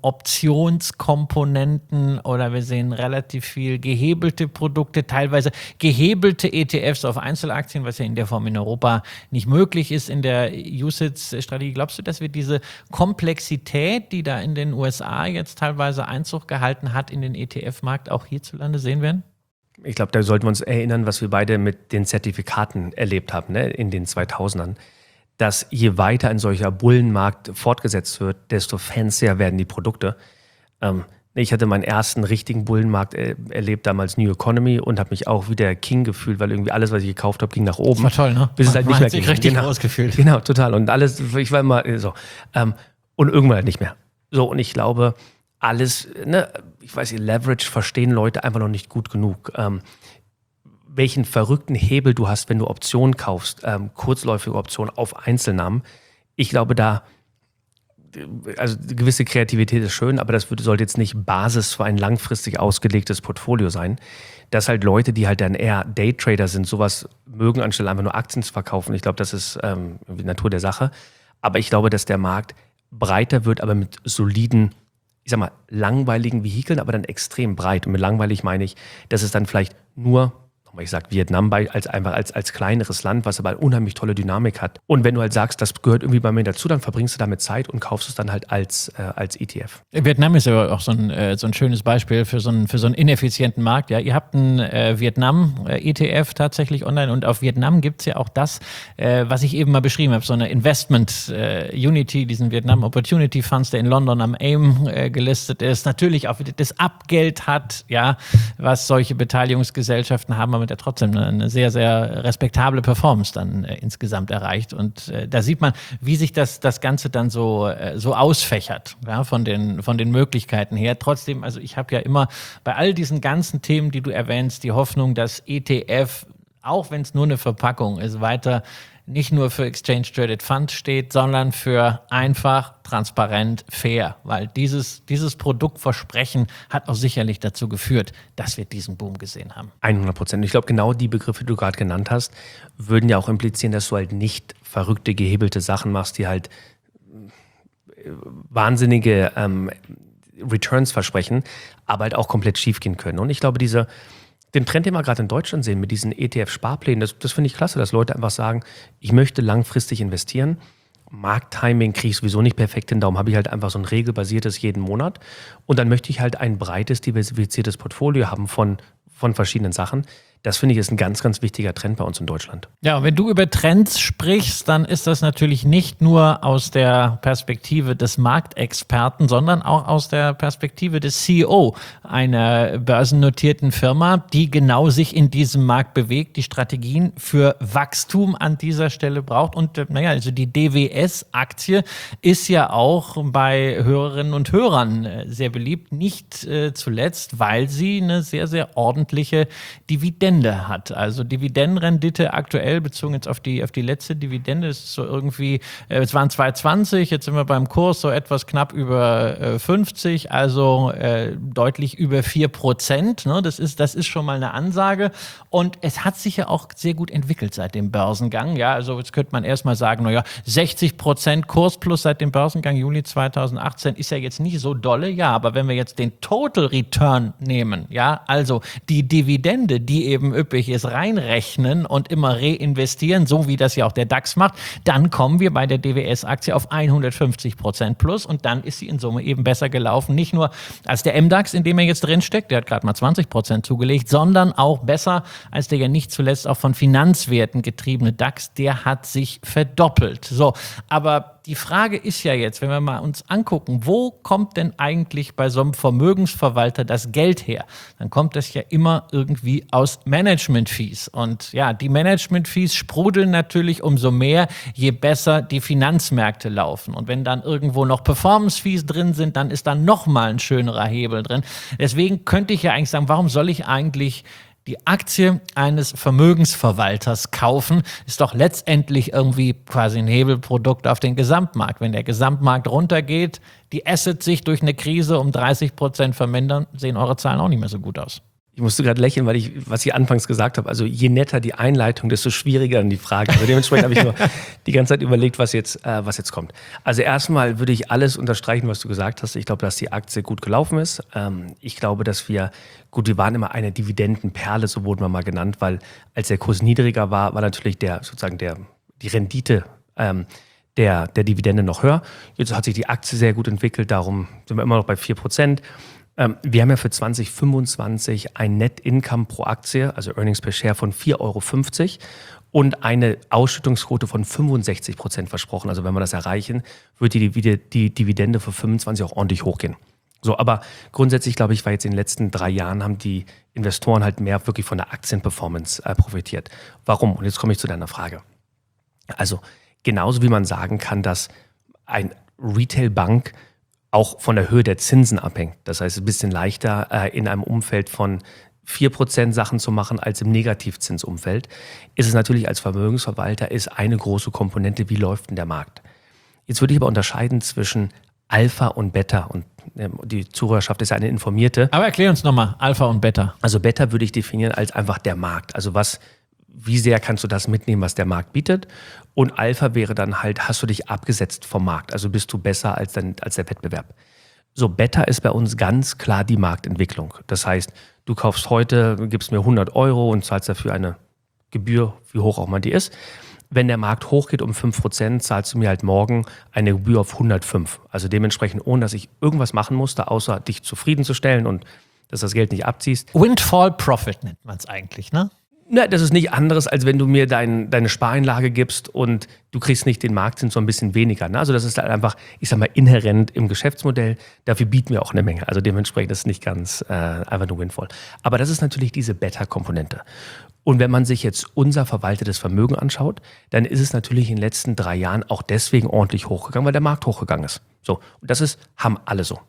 Optionskomponenten oder wir sehen relativ viel gehebelte Produkte, teilweise gehebelte E T Fs auf Einzelaktien, was ja in der Form in Europa nicht möglich ist in der U S I T S-Strategie. Glaubst du, dass wir diese Komplexität, die da in den U S A jetzt teilweise Einzug gehalten hat in den E T F-Markt, auch hierzulande sehen werden? Ich glaube, da sollten wir uns erinnern, was wir beide mit den Zertifikaten erlebt haben, ne, in den zweitausendern. Dass je weiter ein solcher Bullenmarkt fortgesetzt wird, desto fancier werden die Produkte. Ähm, ich hatte meinen ersten richtigen Bullenmarkt äh, erlebt, damals New Economy, und habe mich auch wie der King gefühlt, weil irgendwie alles, was ich gekauft habe, ging nach oben. Das war toll, ne? Bis es halt nicht mehr ging. Richtig genau. rausgefühlt. Genau, total. Und alles, ich war immer so. Ähm, und irgendwann halt nicht mehr. So, und ich glaube, alles, ne, ich weiß nicht, Leverage verstehen Leute einfach noch nicht gut genug. Ähm, welchen verrückten Hebel du hast, wenn du Optionen kaufst, ähm, kurzläufige Optionen auf Einzelnamen. Ich glaube, da, also eine gewisse Kreativität ist schön, aber das wird, sollte jetzt nicht Basis für ein langfristig ausgelegtes Portfolio sein. Dass halt Leute, die halt dann eher Daytrader sind, sowas mögen, anstelle einfach nur Aktien zu verkaufen. Ich glaube, das ist ähm, die Natur der Sache. Aber ich glaube, dass der Markt breiter wird, aber mit soliden, ich sag mal, langweiligen Vehikeln, aber dann extrem breit. Und mit langweilig meine ich, dass es dann vielleicht nur Ich sage Vietnam bei, als einfach als, als kleineres Land, was aber eine unheimlich tolle Dynamik hat. Und wenn du halt sagst, das gehört irgendwie bei mir dazu, dann verbringst du damit Zeit und kaufst es dann halt als, äh, als E T F. Vietnam ist ja auch so ein, äh, so ein schönes Beispiel für so einen, für so einen ineffizienten Markt. Ja, ihr habt einen äh, Vietnam-E T F tatsächlich online und auf Vietnam gibt es ja auch das, äh, was ich eben mal beschrieben habe, so eine Investment-Unity, äh, diesen Vietnam Opportunity Funds, der in London am AIM äh, gelistet ist, natürlich auch das Abgeld hat, ja, was solche Beteiligungsgesellschaften haben, aber der trotzdem eine, eine sehr, sehr respektable Performance dann äh, insgesamt erreicht. Und äh, da sieht man, wie sich das, das Ganze dann so, äh, so ausfächert, ja, von den, von den Möglichkeiten her. Trotzdem, also ich habe ja immer bei all diesen ganzen Themen, die du erwähnst, die Hoffnung, dass E T F, auch wenn es nur eine Verpackung ist, weiter nicht nur für Exchange Traded Fund steht, sondern für einfach, transparent, fair. Weil dieses, dieses Produktversprechen hat auch sicherlich dazu geführt, dass wir diesen Boom gesehen haben. hundert Prozent. Ich glaube, genau die Begriffe, die du gerade genannt hast, würden ja auch implizieren, dass du halt nicht verrückte, gehebelte Sachen machst, die halt wahnsinnige ähm, Returns versprechen, aber halt auch komplett schief gehen können. Und ich glaube, diese Den Trend, den wir gerade in Deutschland sehen mit diesen E T F-Sparplänen, das, das finde ich klasse, dass Leute einfach sagen, ich möchte langfristig investieren. Markttiming kriege ich sowieso nicht perfekt hin, darum habe ich halt einfach so ein regelbasiertes jeden Monat. Und dann möchte ich halt ein breites, diversifiziertes Portfolio haben von, von verschiedenen Sachen. Das finde ich ist ein ganz, ganz wichtiger Trend bei uns in Deutschland. Ja, und wenn du über Trends sprichst, dann ist das natürlich nicht nur aus der Perspektive des Marktexperten, sondern auch aus der Perspektive des C E O einer börsennotierten Firma, die genau sich in diesem Markt bewegt, die Strategien für Wachstum an dieser Stelle braucht. Und äh, naja, also die D W S-Aktie ist ja auch bei Hörerinnen und Hörern äh, sehr beliebt, nicht äh, zuletzt, weil sie eine sehr, sehr ordentliche Dividende hat. Also Dividendenrendite aktuell bezogen jetzt auf die, auf die letzte Dividende ist so irgendwie, äh, es waren zwei Komma zwanzig, jetzt sind wir beim Kurs so etwas knapp über äh, fünfzig, also äh, deutlich über vier Prozent. Ne? Das ist, das ist schon mal eine Ansage. Und es hat sich ja auch sehr gut entwickelt seit dem Börsengang. Ja, also jetzt könnte man erstmal sagen, naja, sechzig Prozent Kurs plus seit dem Börsengang Juli zweitausendachtzehn ist ja jetzt nicht so dolle. Ja, aber wenn wir jetzt den Total Return nehmen, ja, also die Dividende, die eben üppig ist, reinrechnen und immer reinvestieren, so wie das ja auch der DAX macht, dann kommen wir bei der D W S-Aktie auf hundertfünfzig Prozent plus und dann ist sie in Summe eben besser gelaufen. Nicht nur als der M DAX, in dem er jetzt drin steckt, der hat gerade mal zwanzig Prozent zugelegt, sondern auch besser als der ja nicht zuletzt auch von Finanzwerten getriebene DAX, der hat sich verdoppelt. So, aber die Frage ist ja jetzt, wenn wir mal uns angucken, wo kommt denn eigentlich bei so einem Vermögensverwalter das Geld her? Dann kommt das ja immer irgendwie aus Management-Fees. Und ja, die Management-Fees sprudeln natürlich umso mehr, je besser die Finanzmärkte laufen. Und wenn dann irgendwo noch Performance-Fees drin sind, dann ist da nochmal ein schönerer Hebel drin. Deswegen könnte ich ja eigentlich sagen, warum soll ich eigentlich die Aktie eines Vermögensverwalters kaufen, ist doch letztendlich irgendwie quasi ein Hebelprodukt auf den Gesamtmarkt. Wenn der Gesamtmarkt runtergeht, die Assets sich durch eine Krise um dreißig Prozent vermindern, sehen eure Zahlen auch nicht mehr so gut aus. Ich musste gerade lächeln, weil ich, was ich anfangs gesagt habe, also je netter die Einleitung, desto schwieriger dann die Frage. Also dementsprechend habe ich nur die ganze Zeit überlegt, was jetzt, äh, was jetzt kommt. Also erstmal würde ich alles unterstreichen, was du gesagt hast. Ich glaube, dass die Aktie gut gelaufen ist. Ähm, ich glaube, dass wir, gut, wir waren immer eine Dividendenperle, so wurden wir mal genannt, weil als der Kurs niedriger war, war natürlich der, sozusagen der, die Rendite ähm, der, der Dividende noch höher. Jetzt hat sich die Aktie sehr gut entwickelt, darum sind wir immer noch bei vier Prozent. Wir haben ja für zwanzig fünfundzwanzig ein Net Income pro Aktie, also Earnings per Share von vier Euro fünfzig und eine Ausschüttungsquote von fünfundsechzig Prozent versprochen. Also wenn wir das erreichen, wird die, die Dividende für fünfundzwanzig auch ordentlich hochgehen. So, aber grundsätzlich glaube ich, war jetzt in den letzten drei Jahren haben die Investoren halt mehr wirklich von der Aktienperformance äh, profitiert. Warum? Und jetzt komme ich zu deiner Frage. Also genauso wie man sagen kann, dass ein Retail-Bank auch von der Höhe der Zinsen abhängt. Das heißt, es ist ein bisschen leichter, äh, in einem Umfeld von vier Prozent Sachen zu machen als im Negativzinsumfeld. Ist es natürlich als Vermögensverwalter ist eine große Komponente, wie läuft denn der Markt. Jetzt würde ich aber unterscheiden zwischen Alpha und Beta. Und äh, die Zuhörerschaft ist ja eine informierte. Aber erklär uns nochmal Alpha und Beta. Also Beta würde ich definieren als einfach der Markt. Also was, wie sehr kannst du das mitnehmen, was der Markt bietet? Und Alpha wäre dann halt, hast du dich abgesetzt vom Markt, also bist du besser als, dein, als der Wettbewerb. so Beta ist bei uns ganz klar die Marktentwicklung. Das heißt, du kaufst heute, gibst mir hundert Euro und zahlst dafür eine Gebühr, wie hoch auch immer die ist. Wenn der Markt hochgeht um fünf Prozent, zahlst du mir halt morgen eine Gebühr auf hundertfünf. Also dementsprechend, ohne dass ich irgendwas machen musste, außer dich zufriedenzustellen und dass das Geld nicht abziehst. Windfall Profit nennt man es eigentlich, ne? Na, das ist nicht anderes, als wenn du mir dein, deine Spareinlage gibst und du kriegst nicht den Marktzins, so ein bisschen weniger. Ne? Also das ist halt einfach, ich sag mal, inhärent im Geschäftsmodell. Dafür bieten wir auch eine Menge. Also dementsprechend ist es nicht ganz äh, einfach nur Windfall. Aber das ist natürlich diese Beta-Komponente. Und wenn man sich jetzt unser verwaltetes Vermögen anschaut, dann ist es natürlich in den letzten drei Jahren auch deswegen ordentlich hochgegangen, weil der Markt hochgegangen ist. So, und das ist, haben alle so.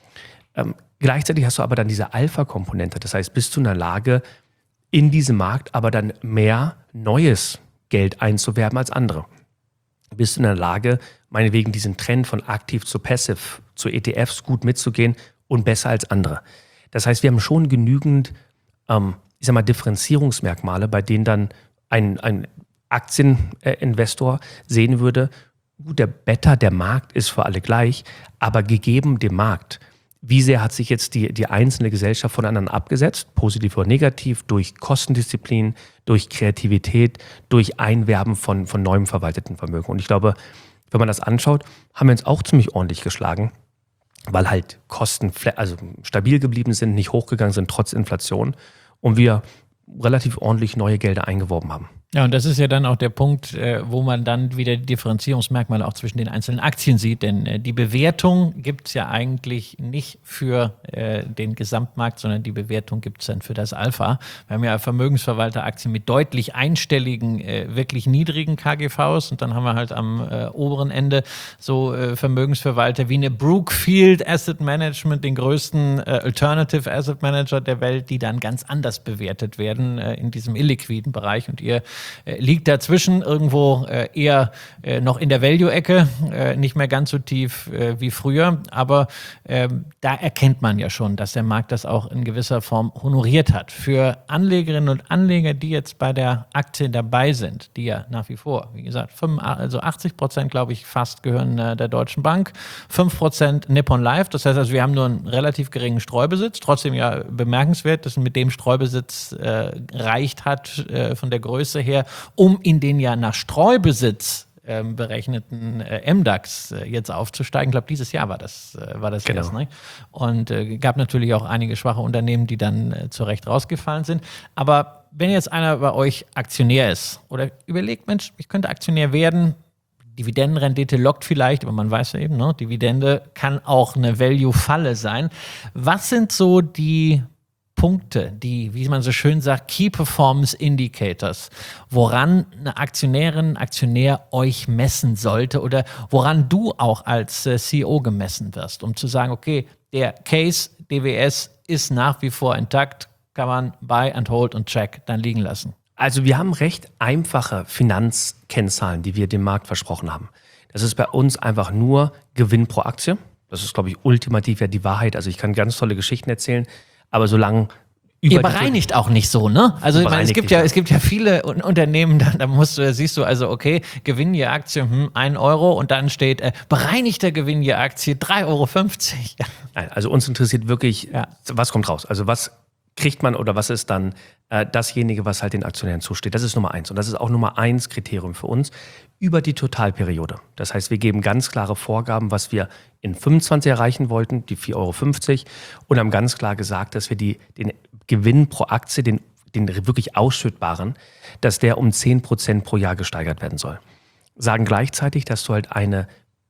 Ähm, gleichzeitig hast du aber dann diese Alpha-Komponente. Das heißt, bist du in der Lage, in diesem Markt aber dann mehr neues Geld einzuwerben als andere. Bist du in der Lage, meinetwegen diesen Trend von aktiv zu passive, zu E T Fs gut mitzugehen und besser als andere. Das heißt, wir haben schon genügend, ähm, ich sag mal, Differenzierungsmerkmale, bei denen dann ein, ein Aktieninvestor sehen würde, gut, der Beta, der Markt ist für alle gleich, aber gegeben dem Markt, wie sehr hat sich jetzt die, die einzelne Gesellschaft voneinander abgesetzt, positiv oder negativ, durch Kostendisziplin, durch Kreativität, durch Einwerben von, von neuem verwalteten Vermögen. Und ich glaube, wenn man das anschaut, haben wir uns auch ziemlich ordentlich geschlagen, weil halt Kosten also stabil geblieben sind, nicht hochgegangen sind, trotz Inflation und wir relativ ordentlich neue Gelder eingeworben haben. Ja, und das ist ja dann auch der Punkt, äh, wo man dann wieder die Differenzierungsmerkmale auch zwischen den einzelnen Aktien sieht. Denn äh, die Bewertung gibt es ja eigentlich nicht für äh, den Gesamtmarkt, sondern die Bewertung gibt es dann für das Alpha. Wir haben ja Vermögensverwalteraktien mit deutlich einstelligen, äh, wirklich niedrigen K G Vs. Und dann haben wir halt am äh, oberen Ende so äh, Vermögensverwalter wie eine Brookfield Asset Management, den größten äh, Alternative Asset Manager der Welt, die dann ganz anders bewertet werden äh, in diesem illiquiden Bereich. Und ihr liegt dazwischen irgendwo äh, eher äh, noch in der Value-Ecke, äh, nicht mehr ganz so tief äh, wie früher, aber äh, da erkennt man ja schon, dass der Markt das auch in gewisser Form honoriert hat. Für Anlegerinnen und Anleger, die jetzt bei der Aktie dabei sind, die ja nach wie vor, wie gesagt, fünfundachtzig, also achtzig Prozent, glaube ich, fast gehören äh, der Deutschen Bank, fünf Prozent Nippon Life, das heißt also, wir haben nur einen relativ geringen Streubesitz, trotzdem ja bemerkenswert, dass mit dem Streubesitz äh, reicht hat, äh, von der Größe her, um in den ja nach Streubesitz äh, berechneten äh, M DAX äh, jetzt aufzusteigen. Ich glaube, dieses Jahr war das, äh, war das genau. erst. Ne? Und äh, gab natürlich auch einige schwache Unternehmen, die dann äh, zu Recht rausgefallen sind. Aber wenn jetzt einer bei euch Aktionär ist oder überlegt, Mensch, ich könnte Aktionär werden, Dividendenrendite lockt vielleicht, aber man weiß ja eben, ne, Dividende kann auch eine Value-Falle sein. Was sind so die Punkte, die, wie man so schön sagt, Key Performance Indicators, woran eine Aktionärin, Aktionär euch messen sollte oder woran du auch als äh, C E O gemessen wirst, um zu sagen, okay, der Case D W S ist nach wie vor intakt, kann man Buy and Hold und Check dann liegen lassen. Also wir haben recht einfache Finanzkennzahlen, die wir dem Markt versprochen haben. Das ist bei uns einfach nur Gewinn pro Aktie. Das ist, glaube ich, ultimativ ja die Wahrheit. Also ich kann ganz tolle Geschichten erzählen, aber solange über Ihr bereinigt auch nicht so, ne? Also ich meine, es gibt ja, es gibt ja viele Unternehmen, da, da musst du, siehst du also, okay, Gewinn je Aktie, hm, ein Euro und dann steht äh, bereinigter Gewinn je Aktie drei Euro fünfzig. Ja. Nein, also uns interessiert wirklich, ja. was kommt raus? Also was kriegt man oder was ist dann äh, dasjenige, was halt den Aktionären zusteht? Das ist Nummer eins und das ist auch Nummer eins Kriterium für uns über die Totalperiode. Das heißt, wir geben ganz klare Vorgaben, was wir in fünfundzwanzig erreichen wollten, die vier Euro fünfzig und haben ganz klar gesagt, dass wir die, den Gewinn pro Aktie, den, den wirklich ausschüttbaren, dass der um zehn Prozent pro Jahr gesteigert werden soll. Sagen gleichzeitig, dass du halt eine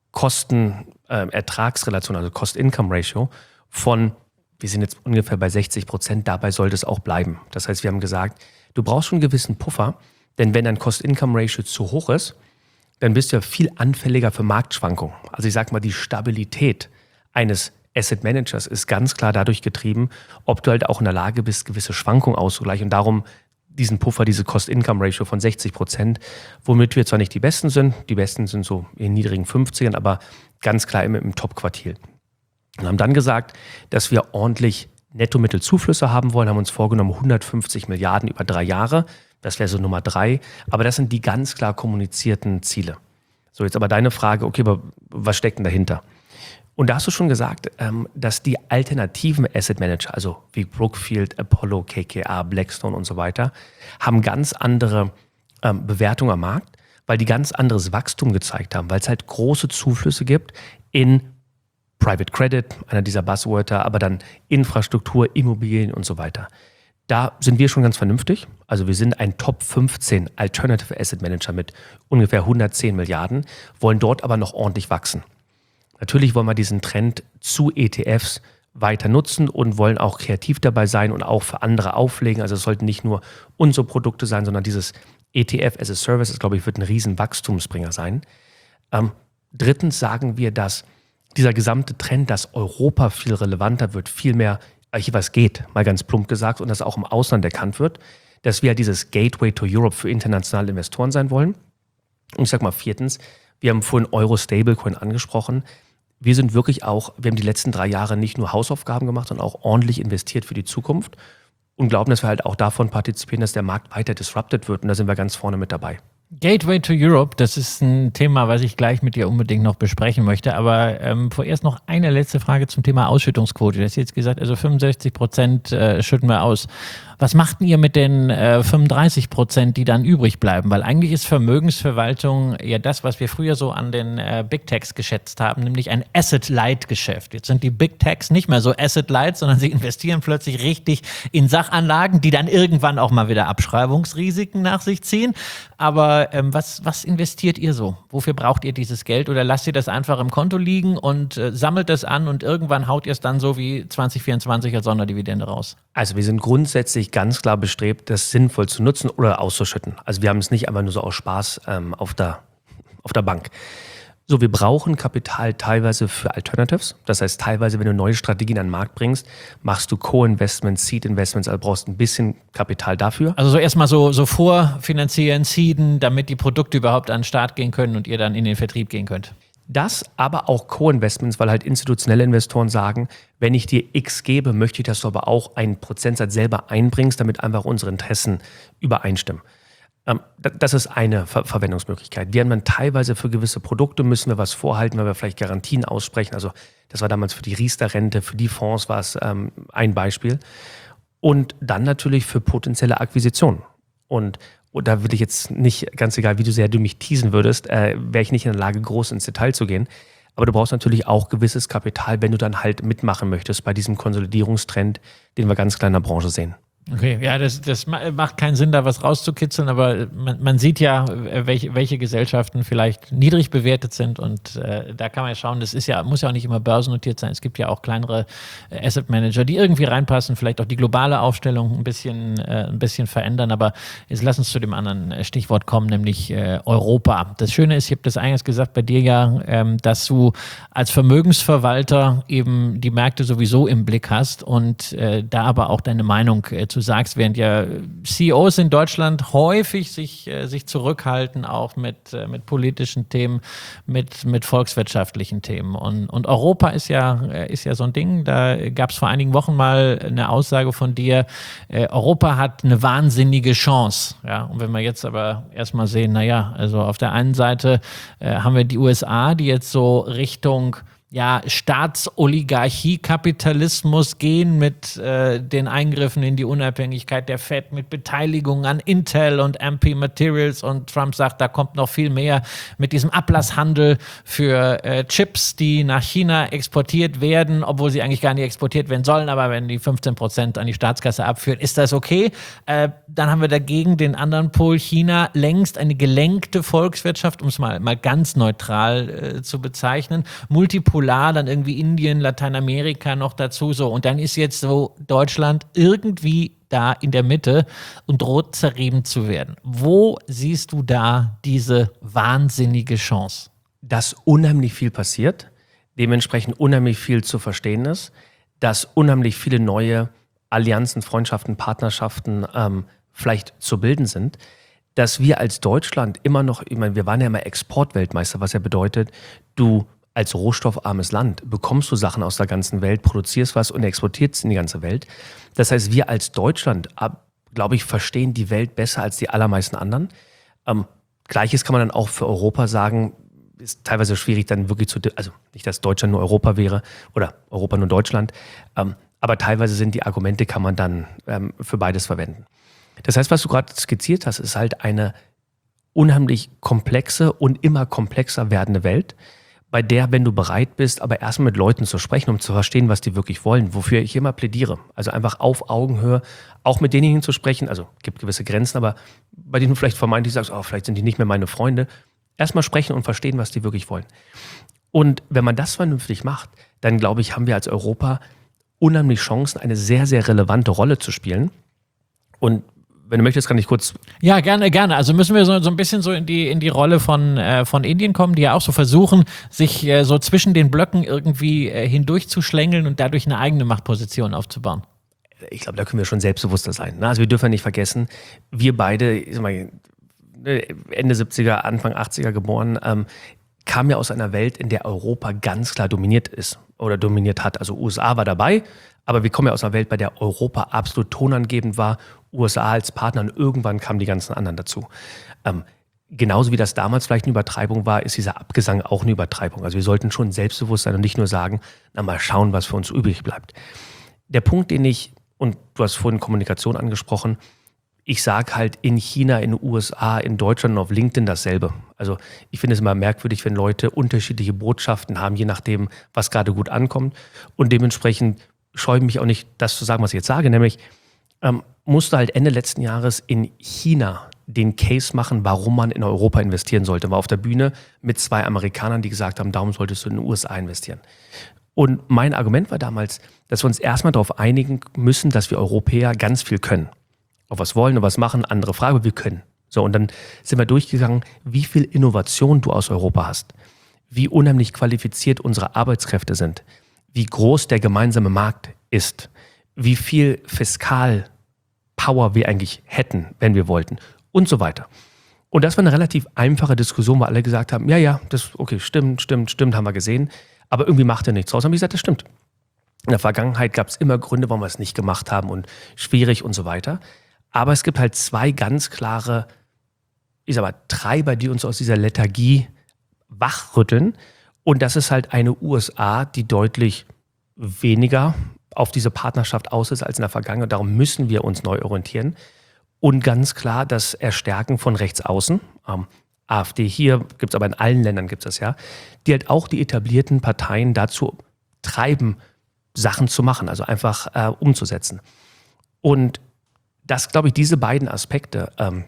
Kosten-Ertragsrelation, äh, also Cost-Income-Ratio von, wir sind jetzt ungefähr bei sechzig Prozent, dabei sollte es auch bleiben. Das heißt, wir haben gesagt, du brauchst schon einen gewissen Puffer, denn wenn dein Cost-Income-Ratio zu hoch ist, dann bist du ja viel anfälliger für Marktschwankungen. Also ich sag mal, die Stabilität eines Asset Managers ist ganz klar dadurch getrieben, ob du halt auch in der Lage bist, gewisse Schwankungen auszugleichen. Und darum diesen Puffer, diese Cost-Income-Ratio von sechzig Prozent, womit wir zwar nicht die Besten sind, die Besten sind so in niedrigen fünfzigern, aber ganz klar immer im Top-Quartil. Und haben dann gesagt, dass wir ordentlich Nettomittelzuflüsse haben wollen, haben uns vorgenommen hundertfünfzig Milliarden über drei Jahre. Das wäre so Nummer drei. Aber das sind die ganz klar kommunizierten Ziele. So, jetzt aber deine Frage, okay, aber was steckt denn dahinter? Und da hast du schon gesagt, ähm, dass die alternativen Asset Manager, also wie Brookfield, Apollo, K K R, Blackstone und so weiter, haben ganz andere ähm, Bewertungen am Markt, weil die ganz anderes Wachstum gezeigt haben, weil es halt große Zuflüsse gibt in Private Credit, einer dieser Buzzwörter, aber dann Infrastruktur, Immobilien und so weiter. Da sind wir schon ganz vernünftig. Also wir sind ein Top fünfzehn Alternative Asset Manager mit ungefähr hundertzehn Milliarden, wollen dort aber noch ordentlich wachsen. Natürlich wollen wir diesen Trend zu E T Fs weiter nutzen und wollen auch kreativ dabei sein und auch für andere auflegen. Also es sollten nicht nur unsere Produkte sein, sondern dieses E T F as a Service, das glaube ich, wird ein riesen Wachstumsbringer sein. Ähm, drittens sagen wir, dass dieser gesamte Trend, dass Europa viel relevanter wird, viel mehr Archivers geht, mal ganz plump gesagt, und das auch im Ausland erkannt wird, dass wir dieses Gateway to Europe für internationale Investoren sein wollen. Und ich sage mal viertens, wir haben vorhin Euro-Stablecoin angesprochen. Wir sind wirklich auch, wir haben die letzten drei Jahre nicht nur Hausaufgaben gemacht, sondern auch ordentlich investiert für die Zukunft und glauben, dass wir halt auch davon partizipieren, dass der Markt weiter disrupted wird, und da sind wir ganz vorne mit dabei. Gateway to Europe, das ist ein Thema, was ich gleich mit dir unbedingt noch besprechen möchte. Aber ähm, vorerst noch eine letzte Frage zum Thema Ausschüttungsquote. Du hast jetzt gesagt, also fünfundsechzig Prozent äh, schütten wir aus. Was macht denn ihr mit den äh, fünfunddreißig Prozent, die dann übrig bleiben? Weil eigentlich ist Vermögensverwaltung ja das, was wir früher so an den äh, Big Techs geschätzt haben, nämlich ein Asset-Light-Geschäft. Jetzt sind die Big Techs nicht mehr so Asset-Light, sondern sie investieren plötzlich richtig in Sachanlagen, die dann irgendwann auch mal wieder Abschreibungsrisiken nach sich ziehen. Aber ähm, was, was investiert ihr so? Wofür braucht ihr dieses Geld? Oder lasst ihr das einfach im Konto liegen und äh, sammelt das an und irgendwann haut ihr es dann so wie zwanzig vierundzwanzig als Sonderdividende raus? Also wir sind grundsätzlich ganz klar bestrebt, das sinnvoll zu nutzen oder auszuschütten. Also wir haben es nicht einfach nur so aus Spaß ähm, auf der, auf der Bank. So, wir brauchen Kapital teilweise für Alternatives. Das heißt, teilweise, wenn du neue Strategien an den Markt bringst, machst du Co-Investments, Seed-Investments, also brauchst ein bisschen Kapital dafür. Also so erstmal so, so vorfinanzieren, seeden, damit die Produkte überhaupt an den Start gehen können und ihr dann in den Vertrieb gehen könnt. Das, aber auch Co-Investments, weil halt institutionelle Investoren sagen, wenn ich dir X gebe, möchte ich, dass du aber auch einen Prozentsatz selber einbringst, damit einfach unsere Interessen übereinstimmen. Ähm, das ist eine Ver- Verwendungsmöglichkeit. Wir haben dann teilweise für gewisse Produkte müssen wir was vorhalten, weil wir vielleicht Garantien aussprechen. Also das war damals für die Riester-Rente, für die Fonds war es ähm, ein Beispiel. Und dann natürlich für potenzielle Akquisitionen. Und Und da will ich jetzt nicht, ganz egal, wie du sehr du mich teasen würdest, äh, wäre ich nicht in der Lage, groß ins Detail zu gehen. Aber du brauchst natürlich auch gewisses Kapital, wenn du dann halt mitmachen möchtest bei diesem Konsolidierungstrend, den wir ganz klar in der Branche sehen. Okay, ja, das, das macht keinen Sinn, da was rauszukitzeln, aber man, man sieht ja, welche, welche Gesellschaften vielleicht niedrig bewertet sind, und äh, da kann man ja schauen, das ist ja, muss ja auch nicht immer börsennotiert sein. Es gibt ja auch kleinere äh, Asset Manager, die irgendwie reinpassen, vielleicht auch die globale Aufstellung ein bisschen, äh, ein bisschen verändern, aber jetzt lass uns zu dem anderen Stichwort kommen, nämlich äh, Europa. Das Schöne ist, ich habe das eingangs gesagt bei dir ja, ähm, dass du als Vermögensverwalter eben die Märkte sowieso im Blick hast und äh, da aber auch deine Meinung äh, du sagst, während ja C E Os in Deutschland häufig sich, äh, sich zurückhalten, auch mit, äh, mit politischen Themen, mit, mit volkswirtschaftlichen Themen. Und, und Europa ist ja, äh, ist ja so ein Ding. Da gab es vor einigen Wochen mal eine Aussage von dir, äh, Europa hat eine wahnsinnige Chance. Ja? Und wenn wir jetzt aber erstmal sehen, naja, also auf der einen Seite äh, haben wir die U S A, die jetzt so Richtung ja, Staatsoligarchie-Kapitalismus gehen mit äh, den Eingriffen in die Unabhängigkeit der Fed, mit Beteiligung an Intel und M P Materials, und Trump sagt, da kommt noch viel mehr mit diesem Ablasshandel für äh, Chips, die nach China exportiert werden, obwohl sie eigentlich gar nicht exportiert werden sollen, aber wenn die fünfzehn Prozent an die Staatskasse abführen, ist das okay. Äh, dann haben wir dagegen den anderen Pol China, längst eine gelenkte Volkswirtschaft, um es mal, mal ganz neutral äh, zu bezeichnen, multipolar, dann irgendwie Indien, Lateinamerika noch dazu, so. Und dann ist jetzt so Deutschland irgendwie da in der Mitte und droht zerrieben zu werden. Wo siehst du da diese wahnsinnige Chance? Dass unheimlich viel passiert, dementsprechend unheimlich viel zu verstehen ist, dass unheimlich viele neue Allianzen, Freundschaften, Partnerschaften ähm, vielleicht zu bilden sind, dass wir als Deutschland immer noch, ich meine, wir waren ja immer Exportweltmeister, was ja bedeutet, du als rohstoffarmes Land bekommst du Sachen aus der ganzen Welt, produzierst was und exportierst in die ganze Welt. Das heißt, wir als Deutschland, glaube ich, verstehen die Welt besser als die allermeisten anderen. Ähm, Gleiches kann man dann auch für Europa sagen. ist teilweise schwierig dann wirklich zu, also nicht, dass Deutschland nur Europa wäre oder Europa nur Deutschland, ähm, aber teilweise sind die Argumente, kann man dann ähm, für beides verwenden. Das heißt, was du gerade skizziert hast, ist halt eine unheimlich komplexe und immer komplexer werdende Welt, bei der, wenn du bereit bist, aber erstmal mit Leuten zu sprechen, um zu verstehen, was die wirklich wollen, wofür ich immer plädiere. Also einfach auf Augenhöhe, auch mit denjenigen zu sprechen, also gibt gewisse Grenzen, aber bei denen du vielleicht vermeintlich sagst, oh, vielleicht sind die nicht mehr meine Freunde, erstmal sprechen und verstehen, was die wirklich wollen. Und wenn man das vernünftig macht, dann glaube ich, haben wir als Europa unheimlich Chancen, eine sehr, sehr relevante Rolle zu spielen. Und wenn du möchtest, kann ich kurz... Ja, gerne, gerne. Also müssen wir so, so ein bisschen so in die, in die Rolle von, äh, von Indien kommen, die ja auch so versuchen, sich äh, so zwischen den Blöcken irgendwie äh, hindurchzuschlängeln und dadurch eine eigene Machtposition aufzubauen. Ich glaube, da können wir schon selbstbewusster sein. Ne? Also wir dürfen ja nicht vergessen, wir beide, ich sag mal, Ende siebziger, Anfang achtziger geboren, ähm, kamen ja aus einer Welt, in der Europa ganz klar dominiert ist oder dominiert hat. Also U S A war dabei, aber wir kommen ja aus einer Welt, bei der Europa absolut tonangebend war, U S A als Partner und irgendwann kamen die ganzen anderen dazu. Ähm, genauso wie das damals vielleicht eine Übertreibung war, ist dieser Abgesang auch eine Übertreibung. Also wir sollten schon selbstbewusst sein und nicht nur sagen, na mal schauen, was für uns übrig bleibt. Der Punkt, den ich, und du hast vorhin Kommunikation angesprochen, ich sage halt in China, in den U S A, in Deutschland und auf LinkedIn dasselbe. Also ich finde es immer merkwürdig, wenn Leute unterschiedliche Botschaften haben, je nachdem, was gerade gut ankommt. Und dementsprechend scheue ich mich auch nicht, das zu sagen, was ich jetzt sage, nämlich ähm, musste halt Ende letzten Jahres in China den Case machen, warum man in Europa investieren sollte. War auf der Bühne mit zwei Amerikanern, die gesagt haben, darum solltest du in den U S A investieren. Und mein Argument war damals, dass wir uns erstmal darauf einigen müssen, dass wir Europäer ganz viel können. Ob was wollen und was machen, andere Frage, aber wir können. So, und dann sind wir durchgegangen, wie viel Innovation du aus Europa hast, wie unheimlich qualifiziert unsere Arbeitskräfte sind, wie groß der gemeinsame Markt ist, wie viel Fiskalpower wir eigentlich hätten, wenn wir wollten und so weiter. Und das war eine relativ einfache Diskussion, wo alle gesagt haben, ja, ja, das okay, stimmt, stimmt, stimmt, haben wir gesehen, aber irgendwie macht er nichts raus. Und wie gesagt, das stimmt. In der Vergangenheit gab es immer Gründe, warum wir es nicht gemacht haben und schwierig und so weiter. Aber es gibt halt zwei ganz klare, ich sag mal, Treiber, die uns aus dieser Lethargie wachrütteln. Und das ist halt eine U S A, die deutlich weniger auf diese Partnerschaft aus ist als in der Vergangenheit. Darum müssen wir uns neu orientieren. Und ganz klar das Erstärken von Rechtsaußen. Ähm, AfD hier, gibt es aber in allen Ländern gibt es das ja, die halt auch die etablierten Parteien dazu treiben, Sachen zu machen, also einfach äh, umzusetzen. Und das, glaube ich, diese beiden Aspekte ähm,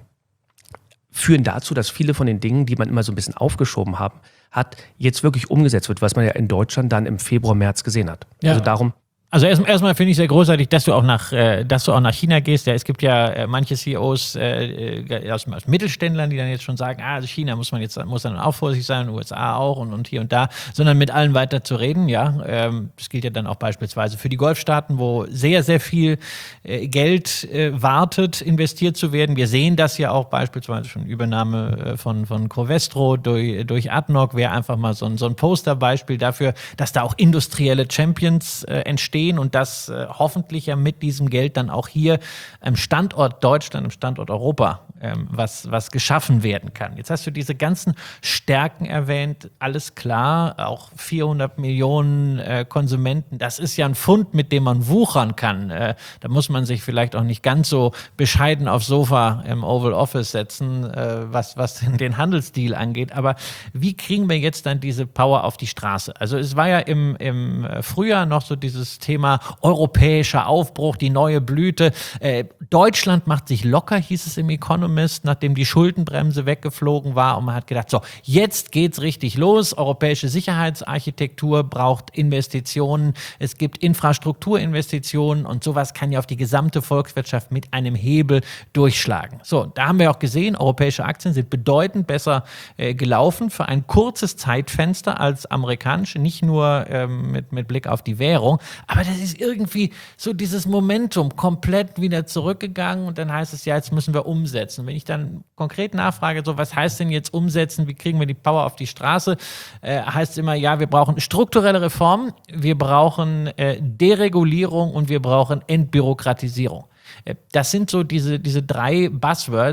führen dazu, dass viele von den Dingen, die man immer so ein bisschen aufgeschoben haben, hat, jetzt wirklich umgesetzt wird, was man ja in Deutschland dann im Februar, März gesehen hat. Ja. Also darum. Also erstmal erst finde ich sehr großartig, dass du auch nach, äh, dass du auch nach China gehst. Ja, es gibt ja äh, manche C E Os äh, aus, aus Mittelständlern, die dann jetzt schon sagen, ah, also China muss man jetzt muss dann auch vorsichtig sein, U S A auch und, und hier und da, sondern mit allen weiter zu reden. Ja, ähm, das gilt ja dann auch beispielsweise für die Golfstaaten, wo sehr sehr viel äh, Geld äh, wartet, investiert zu werden. Wir sehen das ja auch beispielsweise schon Übernahme äh, von von Covestro durch durch A D N O C wäre einfach mal so ein so ein Posterbeispiel dafür, dass da auch industrielle Champions äh, entstehen. Und dass äh, hoffentlich ja mit diesem Geld dann auch hier im Standort Deutschland, im Standort Europa ähm, was, was geschaffen werden kann. Jetzt hast du diese ganzen Stärken erwähnt, alles klar, auch vierhundert Millionen äh, Konsumenten, das ist ja ein Pfund, mit dem man wuchern kann. Äh, da muss man sich vielleicht auch nicht ganz so bescheiden aufs Sofa im Oval Office setzen, äh, was, was den Handelsdeal angeht. Aber wie kriegen wir jetzt dann diese Power auf die Straße? Also es war ja im, im Frühjahr noch so dieses Thema europäischer Aufbruch, die neue Blüte. Äh, Deutschland macht sich locker, hieß es im Economist, nachdem die Schuldenbremse weggeflogen war. Und man hat gedacht, so, jetzt geht's richtig los. Europäische Sicherheitsarchitektur braucht Investitionen. Es gibt Infrastrukturinvestitionen und sowas kann ja auf die gesamte Volkswirtschaft mit einem Hebel durchschlagen. So, da haben wir auch gesehen, europäische Aktien sind bedeutend besser äh, gelaufen für ein kurzes Zeitfenster als amerikanische, nicht nur ähm, mit, mit Blick auf die Währung. Aber das ist irgendwie so dieses Momentum komplett wieder zurückgegangen und dann heißt es ja, jetzt müssen wir umsetzen. Wenn ich dann konkret nachfrage, so was heißt denn jetzt umsetzen, wie kriegen wir die Power auf die Straße, äh, heißt es immer, ja, wir brauchen strukturelle Reformen, wir brauchen äh, Deregulierung und wir brauchen Entbürokratisierung. Äh, das sind so diese, diese drei Buzzwords,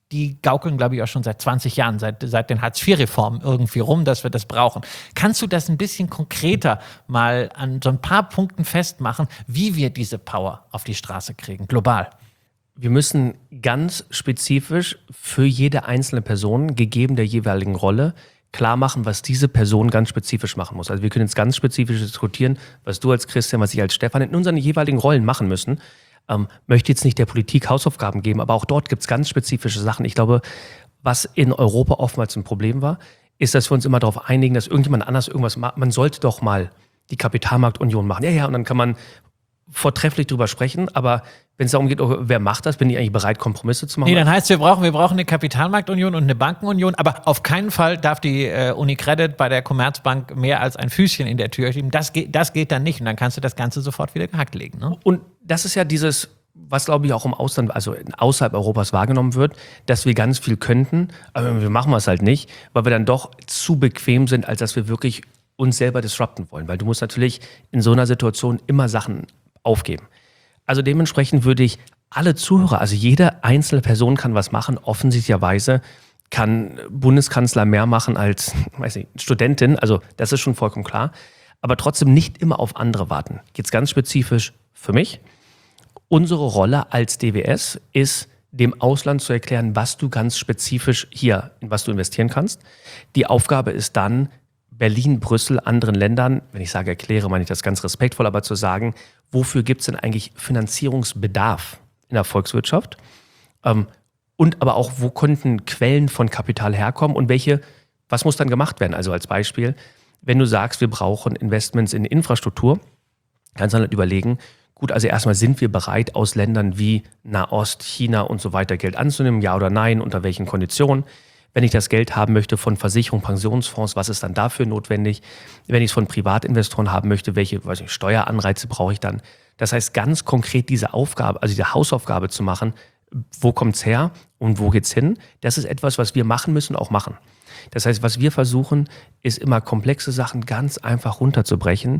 die gaukeln, glaube ich, auch schon seit zwanzig Jahren, seit, seit den Hartz-vier-Reformen irgendwie rum, dass wir das brauchen. Kannst du das ein bisschen konkreter mal an so ein paar Punkten festmachen, wie wir diese Power auf die Straße kriegen, global? Wir müssen ganz spezifisch für jede einzelne Person, gegeben der jeweiligen Rolle, klar machen, was diese Person ganz spezifisch machen muss. Also wir können jetzt ganz spezifisch diskutieren, was du als Christian, was ich als Stefan in unseren jeweiligen Rollen machen müssen. Ähm, möchte jetzt nicht der Politik Hausaufgaben geben, aber auch dort gibt es ganz spezifische Sachen. Ich glaube, was in Europa oftmals ein Problem war, ist, dass wir uns immer darauf einigen, dass irgendjemand anders irgendwas macht. Man sollte doch mal die Kapitalmarktunion machen. Ja, ja, und dann kann man vortrefflich drüber sprechen, aber wenn es darum geht, oh, wer macht das, bin ich eigentlich bereit, Kompromisse zu machen. Nee, dann heißt, wir brauchen, wir brauchen eine Kapitalmarktunion und eine Bankenunion, aber auf keinen Fall darf die äh, Unicredit bei der Commerzbank mehr als ein Füßchen in der Tür schieben. Das geht, das geht dann nicht und dann kannst du das Ganze sofort wieder gehackt legen. Ne? Und das ist ja dieses, was glaube ich auch im Ausland, also außerhalb Europas wahrgenommen wird, dass wir ganz viel könnten, aber wir machen es halt nicht, weil wir dann doch zu bequem sind, als dass wir wirklich uns selber disrupten wollen. Weil du musst natürlich in so einer Situation immer Sachen aufgeben. Also dementsprechend würde ich alle Zuhörer, also jede einzelne Person kann was machen. Offensichtlicherweise kann Bundeskanzler mehr machen als, weiß nicht, Studentin. Also das ist schon vollkommen klar. Aber trotzdem nicht immer auf andere warten. Jetzt ganz spezifisch für mich. Unsere Rolle als D W S ist, dem Ausland zu erklären, was du ganz spezifisch hier, in was du investieren kannst. Die Aufgabe ist dann, Berlin, Brüssel, anderen Ländern, wenn ich sage erkläre, meine ich das ganz respektvoll, aber zu sagen, wofür gibt es denn eigentlich Finanzierungsbedarf in der Volkswirtschaft? Ähm, und aber auch, wo könnten Quellen von Kapital herkommen und welche, was muss dann gemacht werden? Also als Beispiel, wenn du sagst, wir brauchen Investments in Infrastruktur, kannst du dann überlegen, gut, also erstmal sind wir bereit, aus Ländern wie Nahost, China und so weiter Geld anzunehmen, ja oder nein, unter welchen Konditionen? Wenn ich das Geld haben möchte von Versicherungen, Pensionsfonds, was ist dann dafür notwendig? Wenn ich es von Privatinvestoren haben möchte, welche weiß ich, Steueranreize brauche ich dann? Das heißt, ganz konkret diese Aufgabe, also diese Hausaufgabe zu machen, wo kommt es her und wo geht's hin? Das ist etwas, was wir machen müssen, auch machen. Das heißt, was wir versuchen, ist immer komplexe Sachen ganz einfach runterzubrechen.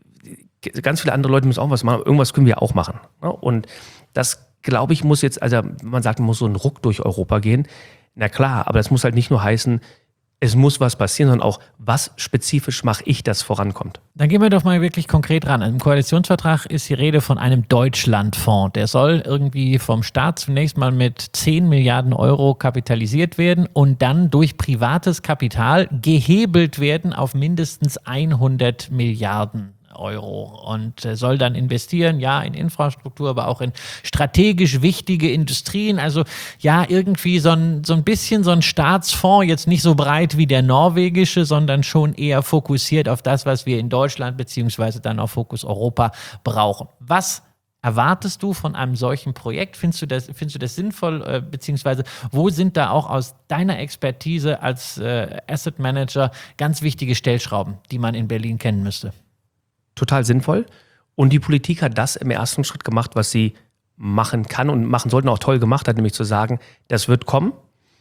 Ganz viele andere Leute müssen auch was machen, irgendwas können wir auch machen. Und das, glaube ich, muss jetzt, also man sagt, man muss so einen Ruck durch Europa gehen. Na klar, aber das muss halt nicht nur heißen, es muss was passieren, sondern auch, was spezifisch mache ich, dass vorankommt. Dann gehen wir doch mal wirklich konkret ran. Im Koalitionsvertrag ist die Rede von einem Deutschlandfonds. Der soll irgendwie vom Staat zunächst mal mit zehn Milliarden Euro kapitalisiert werden und dann durch privates Kapital gehebelt werden auf mindestens hundert Milliarden Euro und soll dann investieren, ja, in Infrastruktur, aber auch in strategisch wichtige Industrien. Also ja, irgendwie so ein, so ein bisschen so ein Staatsfonds, jetzt nicht so breit wie der norwegische, sondern schon eher fokussiert auf das, was wir in Deutschland beziehungsweise dann auf Fokus Europa brauchen. Was erwartest du von einem solchen Projekt? Findest du das, findest du das sinnvoll, äh, beziehungsweise wo sind da auch aus deiner Expertise als äh, Asset Manager ganz wichtige Stellschrauben, die man in Berlin kennen müsste? Total sinnvoll. Und die Politik hat das im ersten Schritt gemacht, was sie machen kann und machen sollte, auch toll gemacht hat, nämlich zu sagen, das wird kommen.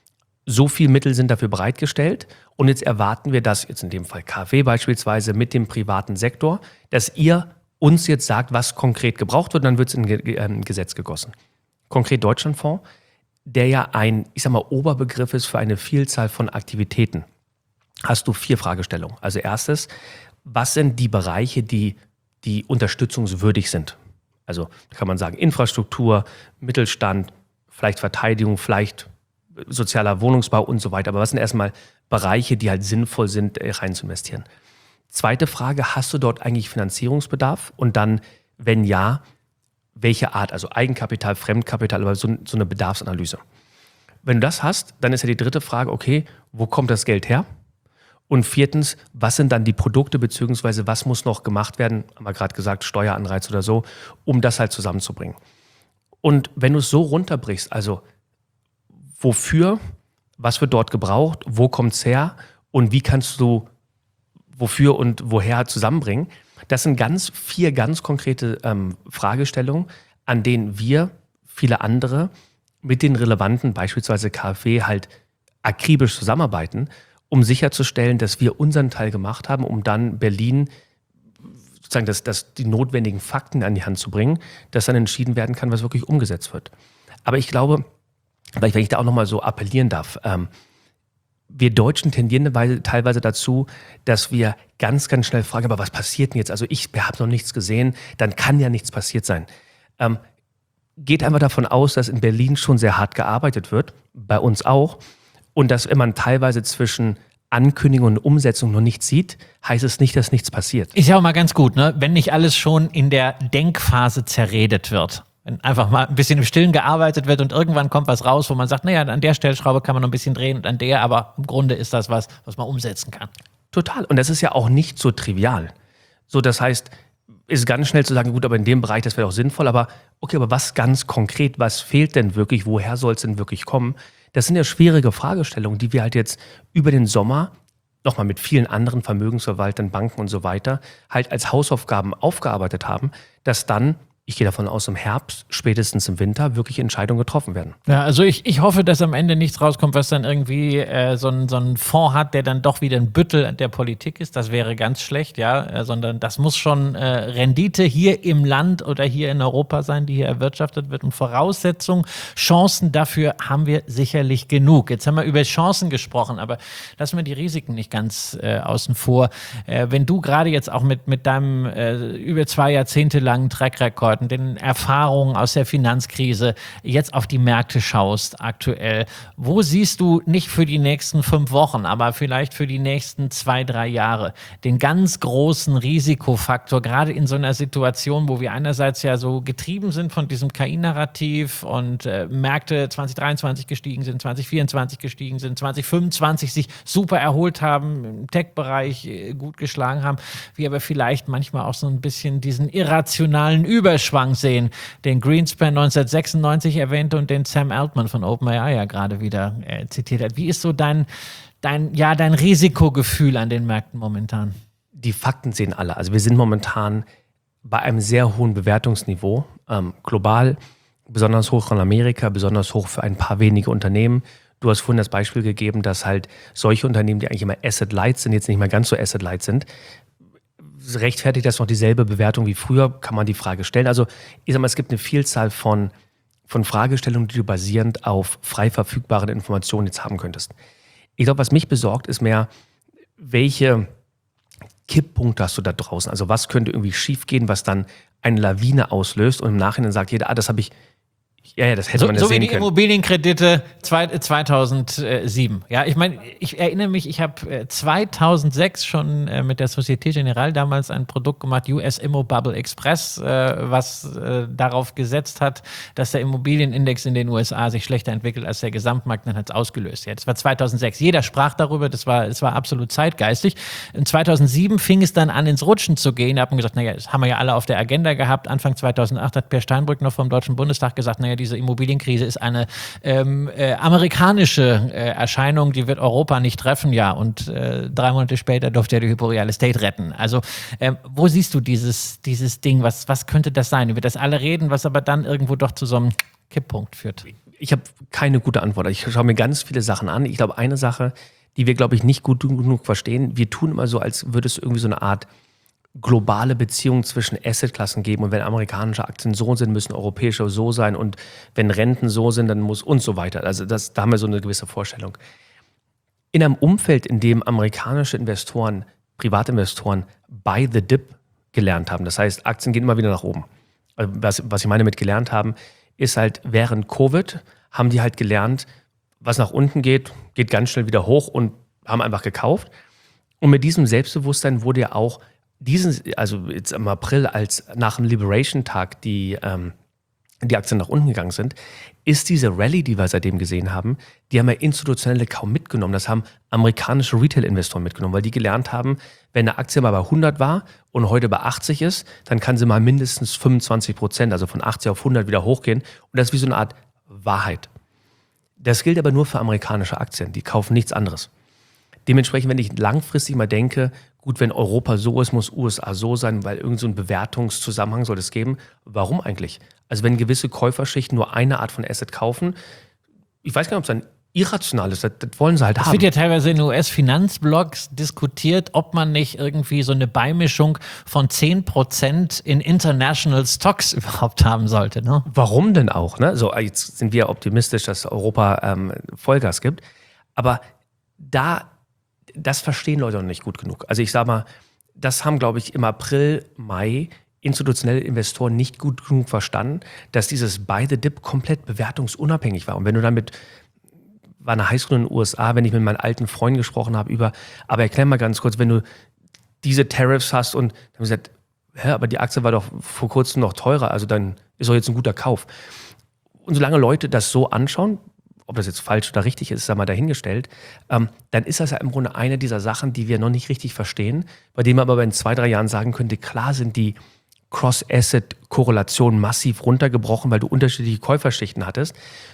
So viel Mittel sind dafür bereitgestellt. Und jetzt erwarten wir, dass jetzt in dem Fall KfW beispielsweise mit dem privaten Sektor, dass ihr uns jetzt sagt, was konkret gebraucht wird, und dann wird es in ein Gesetz gegossen. Konkret Deutschlandfonds, der ja ein, ich sag mal, Oberbegriff ist für eine Vielzahl von Aktivitäten. Hast du vier Fragestellungen. Also erstes, was sind die Bereiche, die, die unterstützungswürdig sind? Also da kann man sagen, Infrastruktur, Mittelstand, vielleicht Verteidigung, vielleicht sozialer Wohnungsbau und so weiter. Aber was sind erstmal Bereiche, die halt sinnvoll sind, rein zu investieren? Zweite Frage, hast du dort eigentlich Finanzierungsbedarf? Und dann, wenn ja, welche Art? Also Eigenkapital, Fremdkapital, aber so, so eine Bedarfsanalyse. Wenn du das hast, dann ist ja die dritte Frage, okay, wo kommt das Geld her? Und viertens, was sind dann die Produkte, beziehungsweise was muss noch gemacht werden, haben wir gerade gesagt, Steueranreiz oder so, um das halt zusammenzubringen. Und wenn du es so runterbrichst, also wofür, was wird dort gebraucht, wo kommt es her und wie kannst du wofür und woher zusammenbringen, das sind ganz vier ganz konkrete ähm, Fragestellungen, an denen wir, viele andere, mit den relevanten, beispielsweise KfW, halt akribisch zusammenarbeiten, um sicherzustellen, dass wir unseren Teil gemacht haben, um dann Berlin sozusagen das, das, die notwendigen Fakten an die Hand zu bringen, dass dann entschieden werden kann, was wirklich umgesetzt wird. Aber ich glaube, weil ich, wenn ich da auch nochmal so appellieren darf, ähm, wir Deutschen tendieren teilweise dazu, dass wir ganz, ganz schnell fragen, aber was passiert denn jetzt? Also ich habe noch nichts gesehen, dann kann ja nichts passiert sein. Ähm, geht einfach davon aus, dass in Berlin schon sehr hart gearbeitet wird, bei uns auch, und dass wenn man teilweise zwischen Ankündigung und Umsetzung noch nichts sieht, heißt es nicht, dass nichts passiert. Ist ja auch mal ganz gut, ne? Wenn nicht alles schon in der Denkphase zerredet wird. Wenn einfach mal ein bisschen im Stillen gearbeitet wird und irgendwann kommt was raus, wo man sagt, naja, an der Stellschraube kann man noch ein bisschen drehen und an der, aber im Grunde ist das was, was man umsetzen kann. Total. Und das ist ja auch nicht so trivial. So, das heißt, ist ganz schnell zu sagen, gut, aber in dem Bereich, das wäre auch sinnvoll, aber okay, aber was ganz konkret, was fehlt denn wirklich, woher soll es denn wirklich kommen? Das sind ja schwierige Fragestellungen, die wir halt jetzt über den Sommer nochmal mit vielen anderen Vermögensverwaltern, Banken und so weiter halt als Hausaufgaben aufgearbeitet haben, dass dann, ich gehe davon aus, im Herbst, spätestens im Winter, wirklich Entscheidungen getroffen werden. Ja, also ich, ich hoffe, dass am Ende nichts rauskommt, was dann irgendwie äh, so ein so ein Fonds hat, der dann doch wieder ein Büttel der Politik ist. Das wäre ganz schlecht, ja, äh, sondern das muss schon äh, Rendite hier im Land oder hier in Europa sein, die hier erwirtschaftet wird. Und Voraussetzungen, Chancen dafür haben wir sicherlich genug. Jetzt haben wir über Chancen gesprochen, aber lassen wir die Risiken nicht ganz äh, außen vor. Äh, wenn du gerade jetzt auch mit, mit deinem äh, über zwei Jahrzehnte langen Track Record, den Erfahrungen aus der Finanzkrise jetzt auf die Märkte schaust aktuell, wo siehst du nicht für die nächsten fünf Wochen, aber vielleicht für die nächsten zwei, drei Jahre den ganz großen Risikofaktor, gerade in so einer Situation, wo wir einerseits ja so getrieben sind von diesem K I-Narrativ und äh, Märkte zwanzig dreiundzwanzig gestiegen sind, zwanzig vierundzwanzig gestiegen sind, zwanzig fünfundzwanzig sich super erholt haben, im Tech-Bereich äh, gut geschlagen haben, wir aber vielleicht manchmal auch so ein bisschen diesen irrationalen Überschwang sehen, den Greenspan neunzehnhundertsechsundneunzig erwähnte und den Sam Altman von OpenAI ja gerade wieder äh, zitiert hat. Wie ist so dein, dein, ja, dein Risikogefühl an den Märkten momentan? Die Fakten sehen alle. Also wir sind momentan bei einem sehr hohen Bewertungsniveau, ähm, global, besonders hoch in Amerika, besonders hoch für ein paar wenige Unternehmen. Du hast vorhin das Beispiel gegeben, dass halt solche Unternehmen, die eigentlich immer Asset-Light sind, jetzt nicht mehr ganz so Asset-Light sind. Rechtfertigt das noch dieselbe Bewertung wie früher, kann man die Frage stellen. Also ich sag mal, es gibt eine Vielzahl von, von Fragestellungen, die du basierend auf frei verfügbaren Informationen jetzt haben könntest. Ich glaube, was mich besorgt, ist mehr, welche Kipppunkte hast du da draußen? Also was könnte irgendwie schiefgehen, was dann eine Lawine auslöst und im Nachhinein sagt jeder, ah, das habe ich, ja, ja, das hätte so, man ja so sehen wie die können. Immobilienkredite zweitausendsieben. Ja, ich meine, ich erinnere mich, ich habe zweitausendsechs schon äh, mit der Société Générale damals ein Produkt gemacht, U S Immo Bubble Express, äh, was äh, darauf gesetzt hat, dass der Immobilienindex in den U S A sich schlechter entwickelt als der Gesamtmarkt, dann hat es ausgelöst. Ja, das war zweitausendsechs. Jeder sprach darüber, das war, das war absolut zeitgeistig. In zweitausendsieben fing es dann an, ins Rutschen zu gehen. Da hat man gesagt, naja, das haben wir ja alle auf der Agenda gehabt. Anfang zweitausendacht hat Per Steinbrück noch vom Deutschen Bundestag gesagt, naja, diese Immobilienkrise ist eine ähm, äh, amerikanische äh, Erscheinung, die wird Europa nicht treffen, ja. Und äh, drei Monate später durfte er die Hypo Real Estate retten. Also ähm, wo siehst du dieses, dieses Ding? Was, was könnte das sein? Über das alle reden, was aber dann irgendwo doch zu so einem Kipppunkt führt. Ich habe keine gute Antwort. Ich schaue mir ganz viele Sachen an. Ich glaube, eine Sache, die wir, glaube ich, nicht gut genug verstehen, wir tun immer so, als würde es irgendwie so eine Art globale Beziehung zwischen Assetklassen geben und wenn amerikanische Aktien so sind, müssen europäische so sein und wenn Renten so sind, dann muss und so weiter. Also das, da haben wir so eine gewisse Vorstellung. In einem Umfeld, in dem amerikanische Investoren, Privatinvestoren buy the dip gelernt haben, das heißt, Aktien gehen immer wieder nach oben. Also was, was ich meine mit gelernt haben, ist halt während Covid haben die halt gelernt, was nach unten geht, geht ganz schnell wieder hoch und haben einfach gekauft. Und mit diesem Selbstbewusstsein wurde ja auch diesen, also jetzt im April, als nach dem Liberation-Tag die, ähm, die Aktien nach unten gegangen sind, ist diese Rallye, die wir seitdem gesehen haben, die haben ja Institutionelle kaum mitgenommen. Das haben amerikanische Retail-Investoren mitgenommen, weil die gelernt haben, wenn eine Aktie mal bei hundert war und heute bei achtzig ist, dann kann sie mal mindestens fünfundzwanzig Prozent, also von achtzig auf hundert wieder hochgehen. Und das ist wie so eine Art Wahrheit. Das gilt aber nur für amerikanische Aktien, die kaufen nichts anderes. Dementsprechend, wenn ich langfristig mal denke, gut, wenn Europa so ist, muss U S A so sein, weil irgend so ein Bewertungszusammenhang soll es geben. Warum eigentlich? Also wenn gewisse Käuferschichten nur eine Art von Asset kaufen, ich weiß gar nicht, ob es an irrational ist. Das, das wollen sie halt Es haben. wird ja teilweise in U S-Finanzblogs diskutiert, ob man nicht irgendwie so eine Beimischung von zehn Prozent in International Stocks überhaupt haben sollte. Ne? Warum denn auch? Ne? So, jetzt sind wir optimistisch, dass Europa ähm, Vollgas gibt. Aber da, das verstehen Leute noch nicht gut genug. Also ich sage mal, das haben, glaube ich, im April, Mai institutionelle Investoren nicht gut genug verstanden, dass dieses Buy the Dip komplett bewertungsunabhängig war. Und wenn du damit, war eine Highschool in den U S A, wenn ich mit meinen alten Freunden gesprochen habe über, aber erklär mal ganz kurz, wenn du diese Tariffs hast und dann haben sie gesagt, hä, aber die Aktie war doch vor kurzem noch teurer, also dann ist doch jetzt ein guter Kauf. Und solange Leute das so anschauen, ob das jetzt falsch oder richtig ist, sei mal dahingestellt, ähm, dann ist das ja im Grunde eine dieser Sachen, die wir noch nicht richtig verstehen, bei denen man aber in zwei, drei Jahren sagen könnte, klar sind die Cross-Asset-Korrelationen massiv runtergebrochen, weil du unterschiedliche Käuferschichten hattest.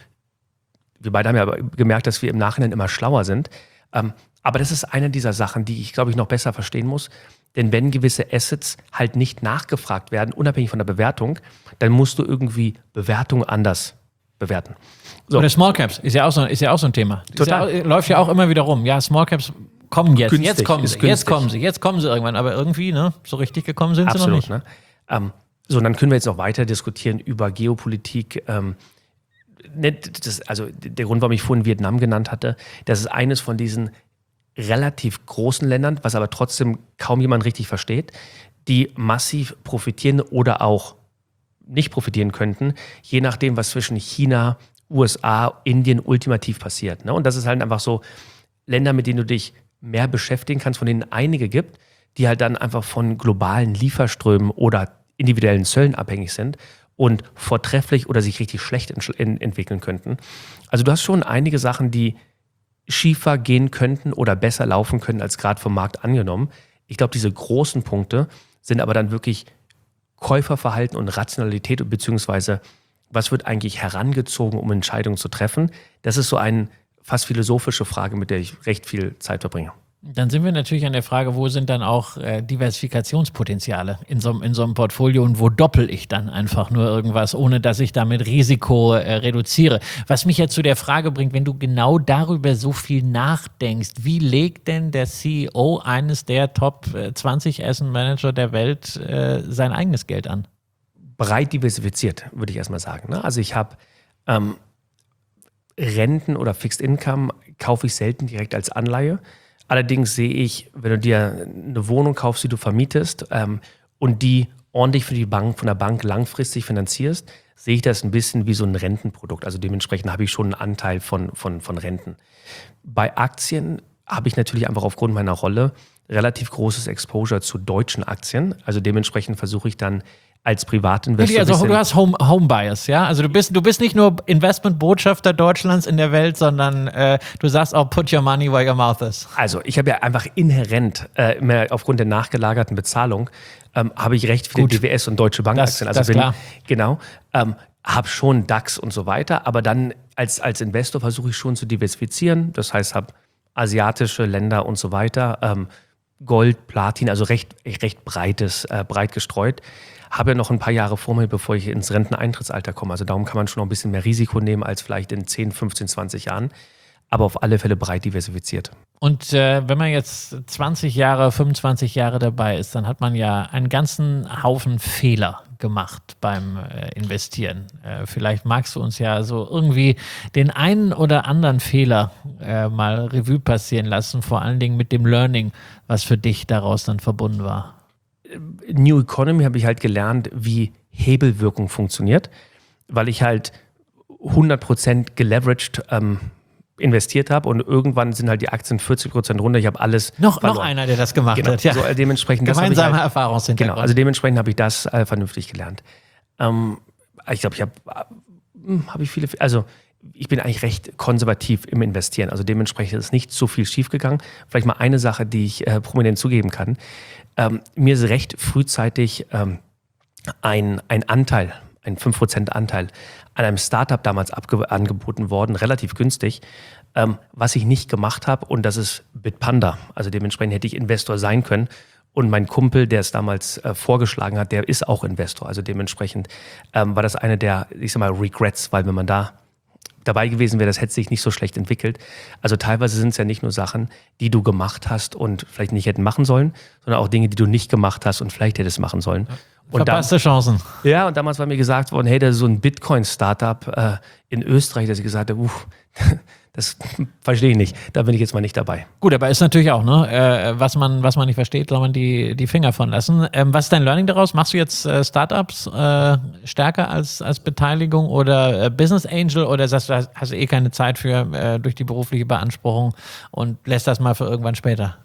Wir beide haben ja aber gemerkt, dass wir im Nachhinein immer schlauer sind. Ähm, aber das ist eine dieser Sachen, die ich, glaube ich, noch besser verstehen muss. Denn wenn gewisse Assets halt nicht nachgefragt werden, unabhängig von der Bewertung, dann musst du irgendwie Bewertung anders bewerten. So. Oder Small Caps ist ja auch so, ist ja auch so ein Thema. Total. Ist ja, läuft ja auch immer wieder rum. Ja, Small Caps kommen jetzt. Günstig, jetzt kommen ist sie, günstig. jetzt kommen sie, jetzt kommen sie irgendwann. Aber irgendwie, ne, so richtig gekommen sind Absolut, sie noch nicht. Ne? Ähm, so, und dann können wir jetzt noch weiter diskutieren über Geopolitik. Ähm, ne, das, also der Grund, warum ich vorhin Vietnam genannt hatte, das ist eines von diesen relativ großen Ländern, was aber trotzdem kaum jemand richtig versteht, die massiv profitieren oder auch nicht profitieren könnten, je nachdem, was zwischen China, U S A, Indien ultimativ passiert. Ne? Und das ist halt einfach so Länder, mit denen du dich mehr beschäftigen kannst, von denen einige gibt, die halt dann einfach von globalen Lieferströmen oder individuellen Zöllen abhängig sind und vortrefflich oder sich richtig schlecht ent- ent- entwickeln könnten. Also du hast schon einige Sachen, die schiefer gehen könnten oder besser laufen können, als gerade vom Markt angenommen. Ich glaube, diese großen Punkte sind aber dann wirklich Käuferverhalten und Rationalität, beziehungsweise was wird eigentlich herangezogen, um Entscheidungen zu treffen. Das ist so eine fast philosophische Frage, mit der ich recht viel Zeit verbringe. Dann sind wir natürlich an der Frage, wo sind dann auch äh, Diversifikationspotenziale in so, in so einem Portfolio und wo doppel ich dann einfach nur irgendwas, ohne dass ich damit Risiko äh, reduziere. Was mich jetzt zu der Frage bringt, wenn du genau darüber so viel nachdenkst, wie legt denn der C E O eines der Top zwanzig Asset Manager der Welt äh, sein eigenes Geld an? Breit diversifiziert, würde ich erstmal sagen. Ne? Also ich habe ähm, Renten oder Fixed Income kaufe ich selten direkt als Anleihe. Allerdings sehe ich, wenn du dir eine Wohnung kaufst, die du vermietest ähm, und die ordentlich für die Bank, von der Bank langfristig finanzierst, sehe ich das ein bisschen wie so ein Rentenprodukt. Also dementsprechend habe ich schon einen Anteil von, von, von Renten. Bei Aktien habe ich natürlich einfach aufgrund meiner Rolle relativ großes Exposure zu deutschen Aktien. Also dementsprechend versuche ich dann als Privatinvestor. Also du hast Home, Home Bias, ja? Also du bist, du bist nicht nur Investmentbotschafter Deutschlands in der Welt, sondern äh, du sagst auch, put your money where your mouth is. Also ich habe ja einfach inhärent, äh, mehr aufgrund der nachgelagerten Bezahlung, ähm, habe ich recht viele Gut. D W S und deutsche Bankaktien. Das- Also das bin, klar. Genau, ähm, habe schon DAX und so weiter, aber dann als, als Investor versuche ich schon zu diversifizieren. Das heißt, habe asiatische Länder und so weiter, ähm, Gold, Platin, also recht, recht breites, äh, breit gestreut. Habe ja noch ein paar Jahre vor mir, bevor ich ins Renteneintrittsalter komme. Also darum kann man schon noch ein bisschen mehr Risiko nehmen als vielleicht in zehn, fünfzehn, zwanzig Jahren. Aber auf alle Fälle breit diversifiziert. Und äh, wenn man jetzt zwanzig Jahre, fünfundzwanzig Jahre dabei ist, dann hat man ja einen ganzen Haufen Fehler gemacht beim äh, Investieren. Äh, vielleicht magst du uns ja so irgendwie den einen oder anderen Fehler äh, mal Revue passieren lassen, vor allen Dingen mit dem Learning, was für dich daraus dann verbunden war. New Economy habe ich halt gelernt, wie Hebelwirkung funktioniert, weil ich halt hundert Prozent geleveraged ähm, investiert habe und irgendwann sind halt die Aktien vierzig Prozent runter. Ich habe alles Noch, verloren. noch einer, der das gemacht Genau. hat. Ja. So, äh, dementsprechend das habe ich Gemeinsamer halt, Erfahrungshintergrund. Genau, also dementsprechend habe ich das äh, vernünftig gelernt. Ähm, ich glaube, ich habe äh, habe ich viele, also ich bin eigentlich recht konservativ im Investieren. Also dementsprechend ist nicht so viel schiefgegangen. Vielleicht mal eine Sache, die ich äh, prominent zugeben kann. Ähm, mir ist recht frühzeitig ähm, ein, ein Anteil, ein fünf Prozent Anteil an einem Startup damals abge- angeboten worden, relativ günstig, ähm, was ich nicht gemacht habe, und das ist Bitpanda. Also dementsprechend hätte ich Investor sein können. Und mein Kumpel, der es damals äh, vorgeschlagen hat, der ist auch Investor. Also dementsprechend ähm, war das eine der, ich sag mal, Regrets, weil wenn man da dabei gewesen wäre, das hätte sich nicht so schlecht entwickelt. Also teilweise sind es ja nicht nur Sachen, die du gemacht hast und vielleicht nicht hätten machen sollen, sondern auch Dinge, die du nicht gemacht hast und vielleicht hättest machen sollen. Und Verpasste Chancen. Ja, und damals war mir gesagt worden, hey, da ist so ein Bitcoin-Startup äh, in Österreich, dass ich gesagt habe, uff, das verstehe ich nicht, da bin ich jetzt mal nicht dabei. Gut, aber ist natürlich auch, ne, äh, was man, was man nicht versteht, soll man die, die Finger von lassen. Ähm, was ist dein Learning daraus? Machst du jetzt äh, Startups äh, stärker als, als Beteiligung oder äh, Business Angel oder sagst du, hast, hast du eh keine Zeit für äh, durch die berufliche Beanspruchung und lässt das mal für irgendwann später?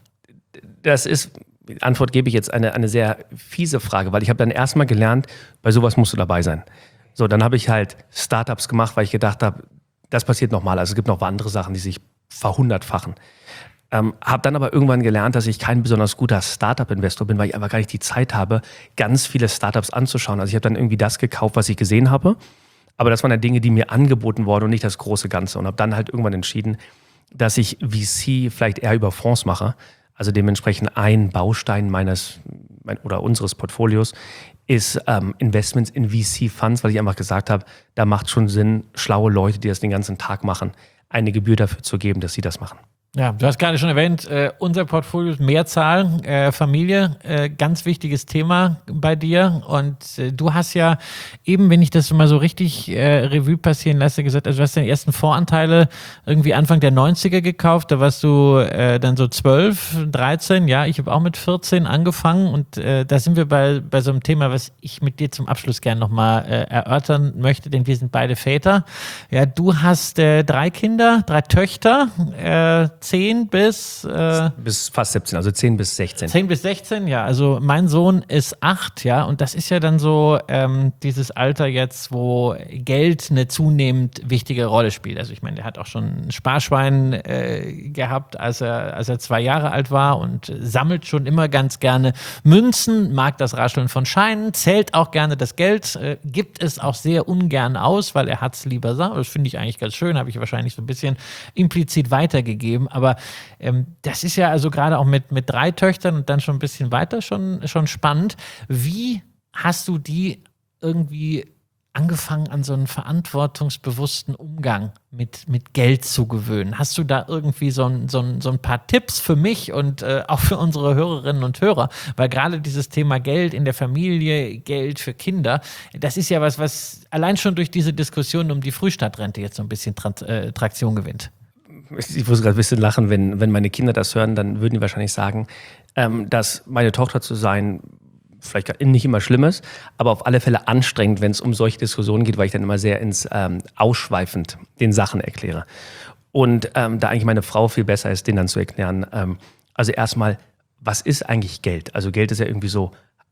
Das ist, die Antwort gebe ich jetzt, eine, eine sehr fiese Frage, weil ich habe dann erstmal gelernt, bei sowas musst du dabei sein. So, dann habe ich halt Startups gemacht, weil ich gedacht habe, das passiert nochmal. Also es gibt noch andere Sachen, die sich verhundertfachen. Ähm, habe dann aber irgendwann gelernt, dass ich kein besonders guter Startup-Investor bin, weil ich einfach gar nicht die Zeit habe, ganz viele Startups anzuschauen. Also ich habe dann irgendwie das gekauft, was ich gesehen habe. Aber das waren dann Dinge, die mir angeboten wurden und nicht das große Ganze. Und habe dann halt irgendwann entschieden, dass ich V C vielleicht eher über Fonds mache. Also dementsprechend ein Baustein meines mein, oder unseres Portfolios ist ähm, Investments in V C-Funds, weil ich einfach gesagt habe, da macht schon Sinn, schlaue Leute, die das den ganzen Tag machen, eine Gebühr dafür zu geben, dass sie das machen. Ja, du hast gerade schon erwähnt, äh, unser Portfolio ist Mehrzahl, äh, Familie, äh, ganz wichtiges Thema bei dir. Und äh, du hast ja eben, wenn ich das mal so richtig äh, Revue passieren lasse, gesagt, also du hast deine ersten Voranteile irgendwie Anfang der neunziger gekauft, da warst du äh, dann so zwölf, dreizehn, ja, ich habe auch mit vierzehn angefangen und äh, da sind wir bei, bei so einem Thema, was ich mit dir zum Abschluss gerne nochmal äh, erörtern möchte, denn wir sind beide Väter. Ja, du hast äh, drei Kinder, drei Töchter, äh, zehn bis äh, bis fast siebzehn, also zehn bis sechzehn. zehn bis sechzehn, ja. Also mein Sohn ist acht, ja. Und das ist ja dann so ähm, dieses Alter jetzt, wo Geld eine zunehmend wichtige Rolle spielt. Also ich meine, der hat auch schon ein Sparschwein äh, gehabt, als er, als er zwei Jahre alt war und sammelt schon immer ganz gerne Münzen, mag das Rascheln von Scheinen, zählt auch gerne das Geld, äh, gibt es auch sehr ungern aus, weil er hat es lieber so. Das finde ich eigentlich ganz schön, habe ich wahrscheinlich so ein bisschen implizit weitergegeben. Aber ähm, das ist ja also gerade auch mit, mit drei Töchtern und dann schon ein bisschen weiter schon, schon spannend. Wie hast du die irgendwie angefangen, an so einen verantwortungsbewussten Umgang mit, mit Geld zu gewöhnen? Hast du da irgendwie so ein, so ein, so ein paar Tipps für mich und äh, auch für unsere Hörerinnen und Hörer? Weil gerade dieses Thema Geld in der Familie, Geld für Kinder, das ist ja was, was allein schon durch diese Diskussion um die Frühstadtrente jetzt so ein bisschen Tra- äh, Traktion gewinnt. Ich muss gerade ein bisschen lachen, wenn, wenn meine Kinder das hören, dann würden die wahrscheinlich sagen, ähm, dass meine Tochter zu sein vielleicht nicht immer schlimm ist, aber auf alle Fälle anstrengend, wenn es um solche Diskussionen geht, weil ich dann immer sehr ins ähm, Ausschweifend den Sachen erkläre. Und ähm, da eigentlich meine Frau viel besser ist, denen dann zu erklären. Ähm, also erstmal, was ist eigentlich Geld? Also Geld ist ja irgendwie so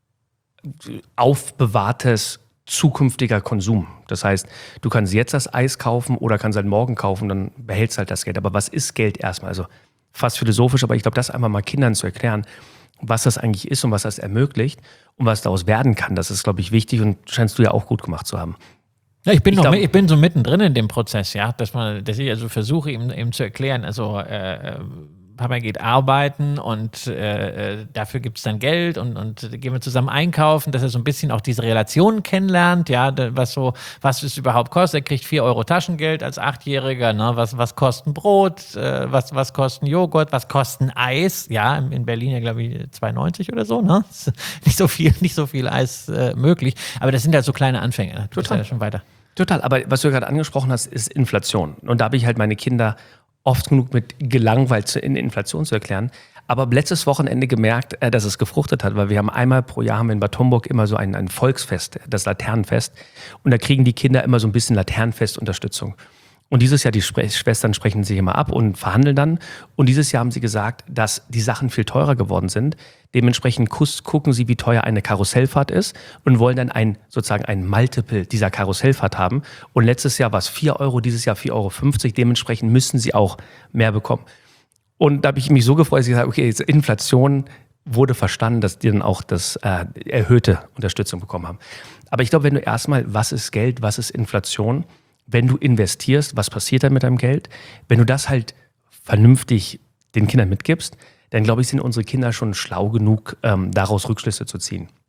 aufbewahrtes zukünftiger Konsum. Das heißt, du kannst jetzt das Eis kaufen oder kannst halt morgen kaufen, dann behältst halt das Geld. Aber was ist Geld erstmal? Also fast philosophisch, aber ich glaube, das einfach mal Kindern zu erklären, was das eigentlich ist und was das ermöglicht und was daraus werden kann, das ist, glaube ich, wichtig und scheinst du ja auch gut gemacht zu haben. Ja, ich bin ich noch, glaub, ich bin so mittendrin in dem Prozess, ja, dass man, dass ich also versuche, ihm, ihm zu erklären, also äh, Papa geht arbeiten und äh, dafür gibt es dann Geld und, und gehen wir zusammen einkaufen, dass er so ein bisschen auch diese Relationen kennenlernt, ja, was so, was es überhaupt kostet. Er kriegt vier Euro Taschengeld als Achtjähriger, ne? was, was kosten Brot, äh, was, was kosten Joghurt, was kosten Eis, ja, in Berlin ja, glaube ich, zwei neunzig oder so, ne? Nicht so viel, nicht so viel Eis äh, möglich, aber das sind halt so kleine Anfänge, ne? Du bist ja schon weiter. Total, aber was du gerade angesprochen hast, ist Inflation. Und da habe ich halt meine Kinder oft genug mit gelangweilt in Inflation zu erklären. Aber letztes Wochenende gemerkt, dass es gefruchtet hat, weil wir haben einmal pro Jahr haben wir in Bad Homburg immer so ein, ein Volksfest, das Laternenfest. Und da kriegen die Kinder immer so ein bisschen Laternenfestunterstützung. Und dieses Jahr, die Schwestern sprechen sich immer ab und verhandeln dann. Und dieses Jahr haben sie gesagt, dass die Sachen viel teurer geworden sind. Dementsprechend gucken sie, wie teuer eine Karussellfahrt ist und wollen dann ein, sozusagen ein Multiple dieser Karussellfahrt haben. Und letztes Jahr war es vier Euro, dieses Jahr vier Euro fünfzig. Dementsprechend müssen sie auch mehr bekommen. Und da habe ich mich so gefreut, dass ich gesagt habe, okay, Inflation wurde verstanden, dass die dann auch das äh, erhöhte Unterstützung bekommen haben. Aber ich glaube, wenn du erstmal, was ist Geld, was ist Inflation, wenn du investierst, was passiert dann mit deinem Geld? Wenn du das halt vernünftig den Kindern mitgibst, dann glaube ich, sind unsere Kinder schon schlau genug, ähm, daraus Rückschlüsse zu ziehen.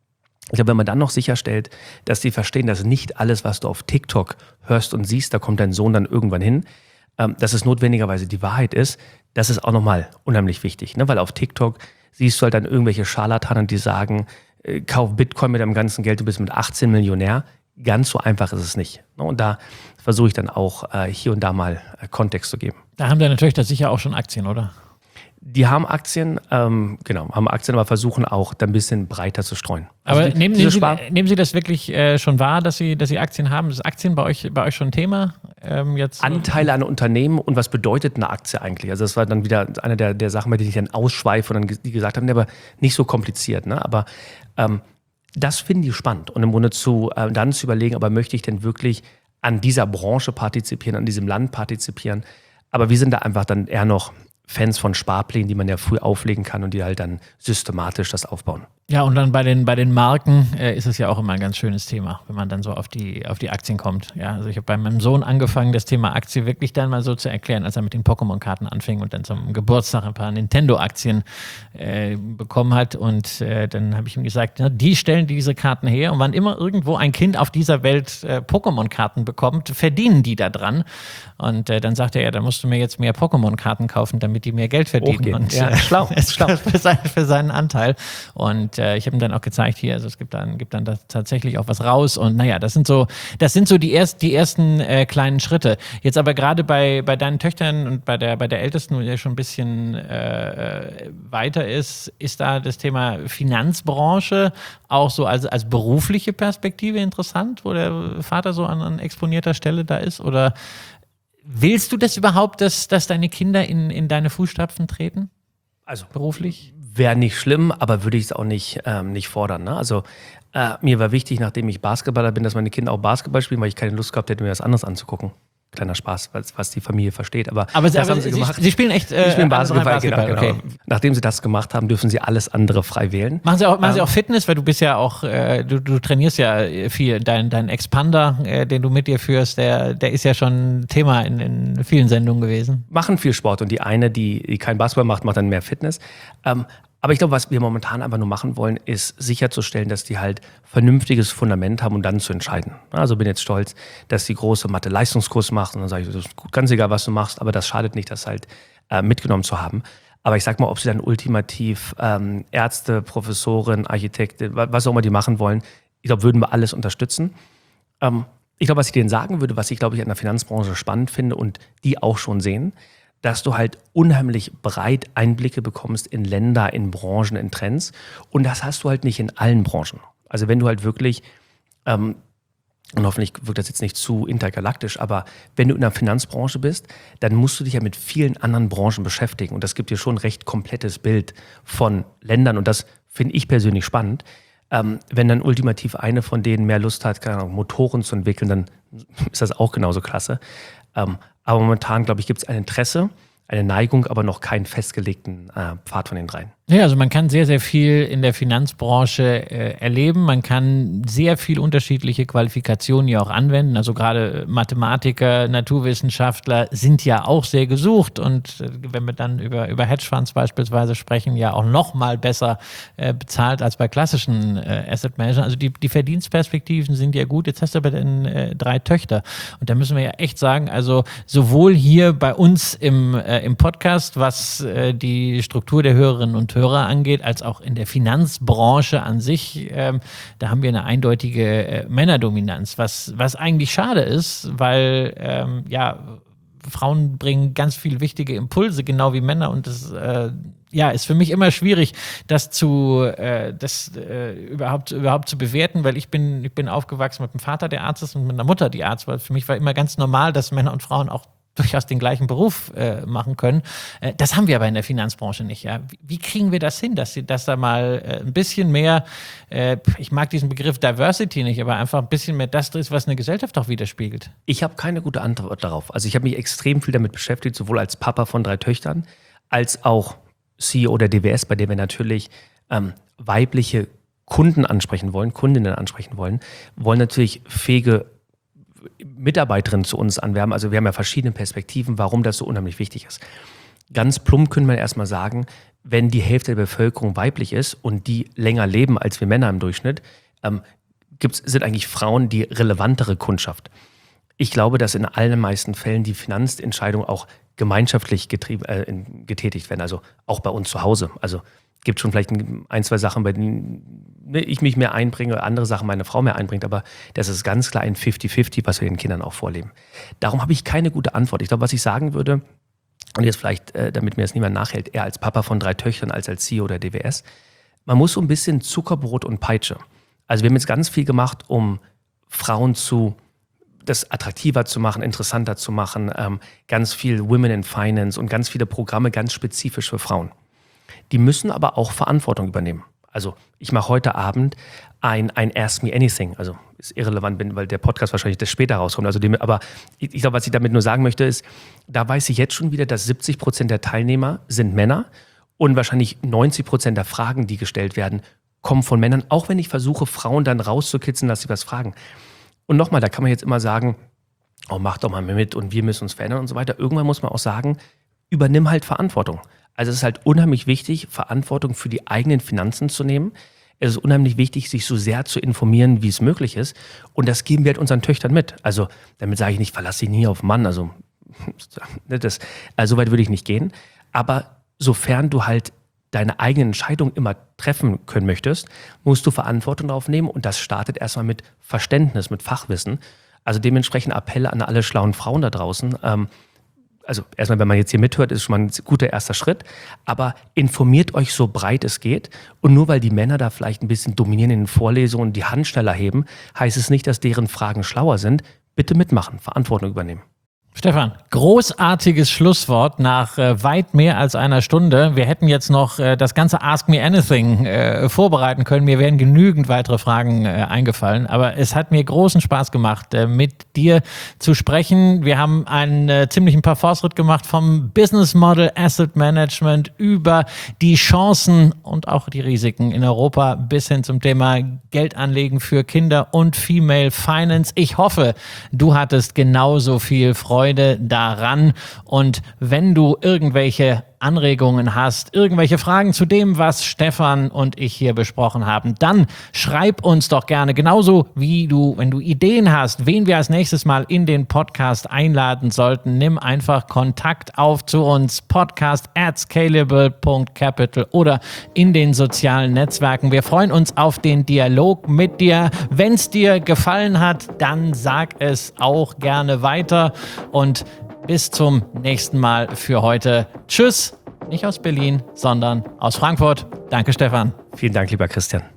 Ich glaube, wenn man dann noch sicherstellt, dass die verstehen, dass nicht alles, was du auf TikTok hörst und siehst, da kommt dein Sohn dann irgendwann hin, ähm, dass es notwendigerweise die Wahrheit ist, das ist auch nochmal unheimlich wichtig. Ne? Weil auf TikTok siehst du halt dann irgendwelche Scharlatanen, die sagen, äh, kauf Bitcoin mit deinem ganzen Geld, du bist mit achtzehn Millionär. Ganz so einfach ist es nicht. Ne? Und da versuche ich dann auch äh, hier und da mal äh, Kontext zu geben. Da haben deine Töchter sicher auch schon Aktien, oder? Die haben Aktien, ähm, genau, haben Aktien, aber versuchen auch da ein bisschen breiter zu streuen. Aber also die, nehmen, nehmen, Sie, nehmen Sie das wirklich äh, schon wahr, dass Sie, dass Sie Aktien haben? Ist Aktien bei euch, bei euch schon ein Thema? Ähm, jetzt? Anteile an Unternehmen und was bedeutet eine Aktie eigentlich? Also das war dann wieder eine der, der Sachen, bei denen ich dann ausschweife und dann die gesagt haben, aber nicht so kompliziert. Ne? Aber ähm, das finden die spannend und im Grunde zu, äh, dann zu überlegen, aber möchte ich denn wirklich an dieser Branche partizipieren, an diesem Land partizipieren? Aber wir sind da einfach dann eher noch Fans von Sparplänen, die man ja früh auflegen kann und die halt dann systematisch das aufbauen. Ja, und dann bei den, bei den Marken äh, ist es ja auch immer ein ganz schönes Thema, wenn man dann so auf die, auf die Aktien kommt. Ja, also ich habe bei meinem Sohn angefangen, das Thema Aktie wirklich dann mal so zu erklären, als er mit den Pokémon-Karten anfing und dann zum Geburtstag ein paar Nintendo-Aktien äh, bekommen hat. Und äh, dann habe ich ihm gesagt, ja, die stellen diese Karten her und wann immer irgendwo ein Kind auf dieser Welt äh, Pokémon-Karten bekommt, verdienen die da dran. Und äh, dann sagte er, ja, dann musst du mir jetzt mehr Pokémon-Karten kaufen, damit die mehr Geld verdienen. Okay. Und ja, äh, schlau, schlau. Für, sein, für seinen Anteil. Und äh, ich habe ihm dann auch gezeigt, hier, also es gibt dann, gibt dann da tatsächlich auch was raus. Und naja, das sind so, das sind so die, erst, die ersten äh, kleinen Schritte. Jetzt aber gerade bei, bei deinen Töchtern und bei der, bei der Ältesten, die ja schon ein bisschen äh, weiter ist, ist da das Thema Finanzbranche auch so als, als berufliche Perspektive interessant, wo der Vater so an, an exponierter Stelle da ist? Oder willst du das überhaupt, dass, dass deine Kinder in, in deine Fußstapfen treten? Also beruflich? Wäre nicht schlimm, aber würde ich es auch nicht, ähm, nicht fordern. Ne? Also äh, mir war wichtig, nachdem ich Basketballer bin, dass meine Kinder auch Basketball spielen, weil ich keine Lust gehabt hätte, mir was anderes anzugucken. Kleiner Spaß, was, was die Familie versteht. Aber, aber, das aber haben sie, sie gemacht. Sie spielen echt äh, Sie spielen Basketball, Basketball, genau, okay. genau. Nachdem sie das gemacht haben, dürfen sie alles andere frei wählen. Machen Sie auch, machen ähm, Sie auch Fitness, weil du bist ja auch, äh, du, du trainierst ja viel. Dein, dein Expander, äh, den du mit dir führst, der, der ist ja schon Thema in, in vielen Sendungen gewesen. Machen viel Sport und die eine, die, die kein Basketball macht, macht dann mehr Fitness. Ähm, aber ich glaube, was wir momentan einfach nur machen wollen, ist sicherzustellen, dass die halt vernünftiges Fundament haben und dann zu entscheiden. Also bin jetzt stolz, dass die große Mathe-Leistungskurs macht und dann sage ich, das ist gut, ganz egal, was du machst, aber das schadet nicht, das halt äh, mitgenommen zu haben. Aber ich sag mal, ob sie dann ultimativ ähm, Ärzte, Professorin, Architekte, was auch immer die machen wollen, ich glaube, würden wir alles unterstützen. Ähm, ich glaube, was ich denen sagen würde, was ich glaube ich an der Finanzbranche spannend finde und die auch schon sehen, dass du halt unheimlich breit Einblicke bekommst in Länder, in Branchen, in Trends. Und das hast du halt nicht in allen Branchen. Also wenn du halt wirklich, ähm, und hoffentlich wirkt das jetzt nicht zu intergalaktisch, aber wenn du in der Finanzbranche bist, dann musst du dich ja mit vielen anderen Branchen beschäftigen. Und das gibt dir schon ein recht komplettes Bild von Ländern. Und das finde ich persönlich spannend. Ähm, wenn dann ultimativ eine von denen mehr Lust hat, keine Ahnung, Motoren zu entwickeln, dann ist das auch genauso klasse. Ähm, aber momentan, glaube ich, gibt es ein Interesse, eine Neigung, aber noch keinen festgelegten äh, Pfad von den dreien. Ja, also man kann sehr, sehr viel in der Finanzbranche äh, erleben. Man kann sehr viel unterschiedliche Qualifikationen ja auch anwenden. Also gerade Mathematiker, Naturwissenschaftler sind ja auch sehr gesucht. Und äh, wenn wir dann über, über Hedgefonds beispielsweise sprechen, ja auch noch mal besser äh, bezahlt als bei klassischen äh, Asset Managern. Also die, die Verdienstperspektiven sind ja gut. Jetzt hast du aber dann äh, drei Töchter. Und da müssen wir ja echt sagen, also sowohl hier bei uns im, äh, im Podcast, was äh, die Struktur der Hörerinnen und Hörer angeht, als auch in der Finanzbranche an sich, ähm, da haben wir eine eindeutige äh, Männerdominanz, was, was eigentlich schade ist, weil ähm, ja, Frauen bringen ganz viel wichtige Impulse, genau wie Männer, und das äh, ja, ist für mich immer schwierig, das zu äh, das äh, überhaupt überhaupt zu bewerten, weil ich bin ich bin aufgewachsen mit einem Vater, der Arzt ist, und mit einer Mutter, die Arzt war. Für mich war immer ganz normal, dass Männer und Frauen auch durchaus den gleichen Beruf äh, machen können. Äh, das haben wir aber in der Finanzbranche nicht. Ja? Wie, wie kriegen wir das hin, dass, sie, dass da mal äh, ein bisschen mehr, äh, ich mag diesen Begriff Diversity nicht, aber einfach ein bisschen mehr das ist, was eine Gesellschaft auch widerspiegelt? Ich habe keine gute Antwort darauf. Also ich habe mich extrem viel damit beschäftigt, sowohl als Papa von drei Töchtern, als auch C E O der D W S, bei dem wir natürlich ähm, weibliche Kunden ansprechen wollen, Kundinnen ansprechen wollen, wollen natürlich fähige Mitarbeiterinnen zu uns anwerben. Also wir haben ja verschiedene Perspektiven, warum das so unheimlich wichtig ist. Ganz plump können wir erstmal sagen, wenn die Hälfte der Bevölkerung weiblich ist und die länger leben als wir Männer im Durchschnitt, ähm, gibt's, sind eigentlich Frauen die relevantere Kundschaft. Ich glaube, dass in allermeisten Fällen die Finanzentscheidungen auch gemeinschaftlich getrieben, äh, getätigt werden, also auch bei uns zu Hause. Also gibt schon vielleicht ein, zwei Sachen, bei denen ich mich mehr einbringe oder andere Sachen meine Frau mehr einbringt, aber das ist ganz klar ein fifty fifty, was wir den Kindern auch vorleben. Darum habe ich keine gute Antwort. Ich glaube, was ich sagen würde, und jetzt vielleicht, äh, damit mir das niemand nachhält, eher als Papa von drei Töchtern als als C E O der D W S, man muss so ein bisschen Zuckerbrot und Peitsche. Also wir haben jetzt ganz viel gemacht, um Frauen zu das attraktiver zu machen, interessanter zu machen, ähm, ganz viel Women in Finance und ganz viele Programme ganz spezifisch für Frauen. Die müssen aber auch Verantwortung übernehmen. Also ich mache heute Abend ein, ein Ask Me Anything, also ist irrelevant, weil der Podcast wahrscheinlich das später rauskommt. Also dem, aber ich, ich glaube, was ich damit nur sagen möchte, ist, da weiß ich jetzt schon wieder, dass siebzig Prozent der Teilnehmer sind Männer und wahrscheinlich neunzig Prozent der Fragen, die gestellt werden, kommen von Männern, auch wenn ich versuche, Frauen dann rauszukitzeln, dass sie was fragen. Und nochmal, da kann man jetzt immer sagen, oh, mach doch mal mit und wir müssen uns verändern und so weiter. Irgendwann muss man auch sagen, übernimm halt Verantwortung. Also es ist halt unheimlich wichtig, Verantwortung für die eigenen Finanzen zu nehmen. Es ist unheimlich wichtig, sich so sehr zu informieren, wie es möglich ist. Und das geben wir halt unseren Töchtern mit. Also damit sage ich nicht, verlass dich nie auf Mann. Also, das, also so weit würde ich nicht gehen. Aber sofern du halt deine eigenen Entscheidungen immer treffen können möchtest, musst du Verantwortung darauf nehmen und das startet erstmal mit Verständnis, mit Fachwissen. Also dementsprechend Appelle an alle schlauen Frauen da draußen. Ähm, also erstmal, wenn man jetzt hier mithört, ist schon mal ein guter erster Schritt, aber informiert euch so breit es geht und nur weil die Männer da vielleicht ein bisschen dominieren in den Vorlesungen und die Hand schneller heben, heißt es nicht, dass deren Fragen schlauer sind. Bitte mitmachen, Verantwortung übernehmen. Stefan, großartiges Schlusswort nach äh, weit mehr als einer Stunde. Wir hätten jetzt noch äh, das ganze Ask Me Anything äh, vorbereiten können. Mir wären genügend weitere Fragen äh, eingefallen. Aber es hat mir großen Spaß gemacht, äh, mit dir zu sprechen. Wir haben einen äh, ziemlichen Parforce-Ritt gemacht vom Business Model Asset Management über die Chancen und auch die Risiken in Europa bis hin zum Thema Geldanlegen für Kinder und Female Finance. Ich hoffe, du hattest genauso viel Freude daran und wenn du irgendwelche Anregungen hast, irgendwelche Fragen zu dem, was Stefan und ich hier besprochen haben, dann schreib uns doch gerne, genauso wie du, wenn du Ideen hast, wen wir als nächstes mal in den Podcast einladen sollten, nimm einfach Kontakt auf zu uns, podcast at scalable punkt capital oder in den sozialen Netzwerken. Wir freuen uns auf den Dialog mit dir. Wenn es dir gefallen hat, dann sag es auch gerne weiter und bis zum nächsten Mal für heute. Tschüss, nicht aus Berlin, sondern aus Frankfurt. Danke, Stefan. Vielen Dank, lieber Christian.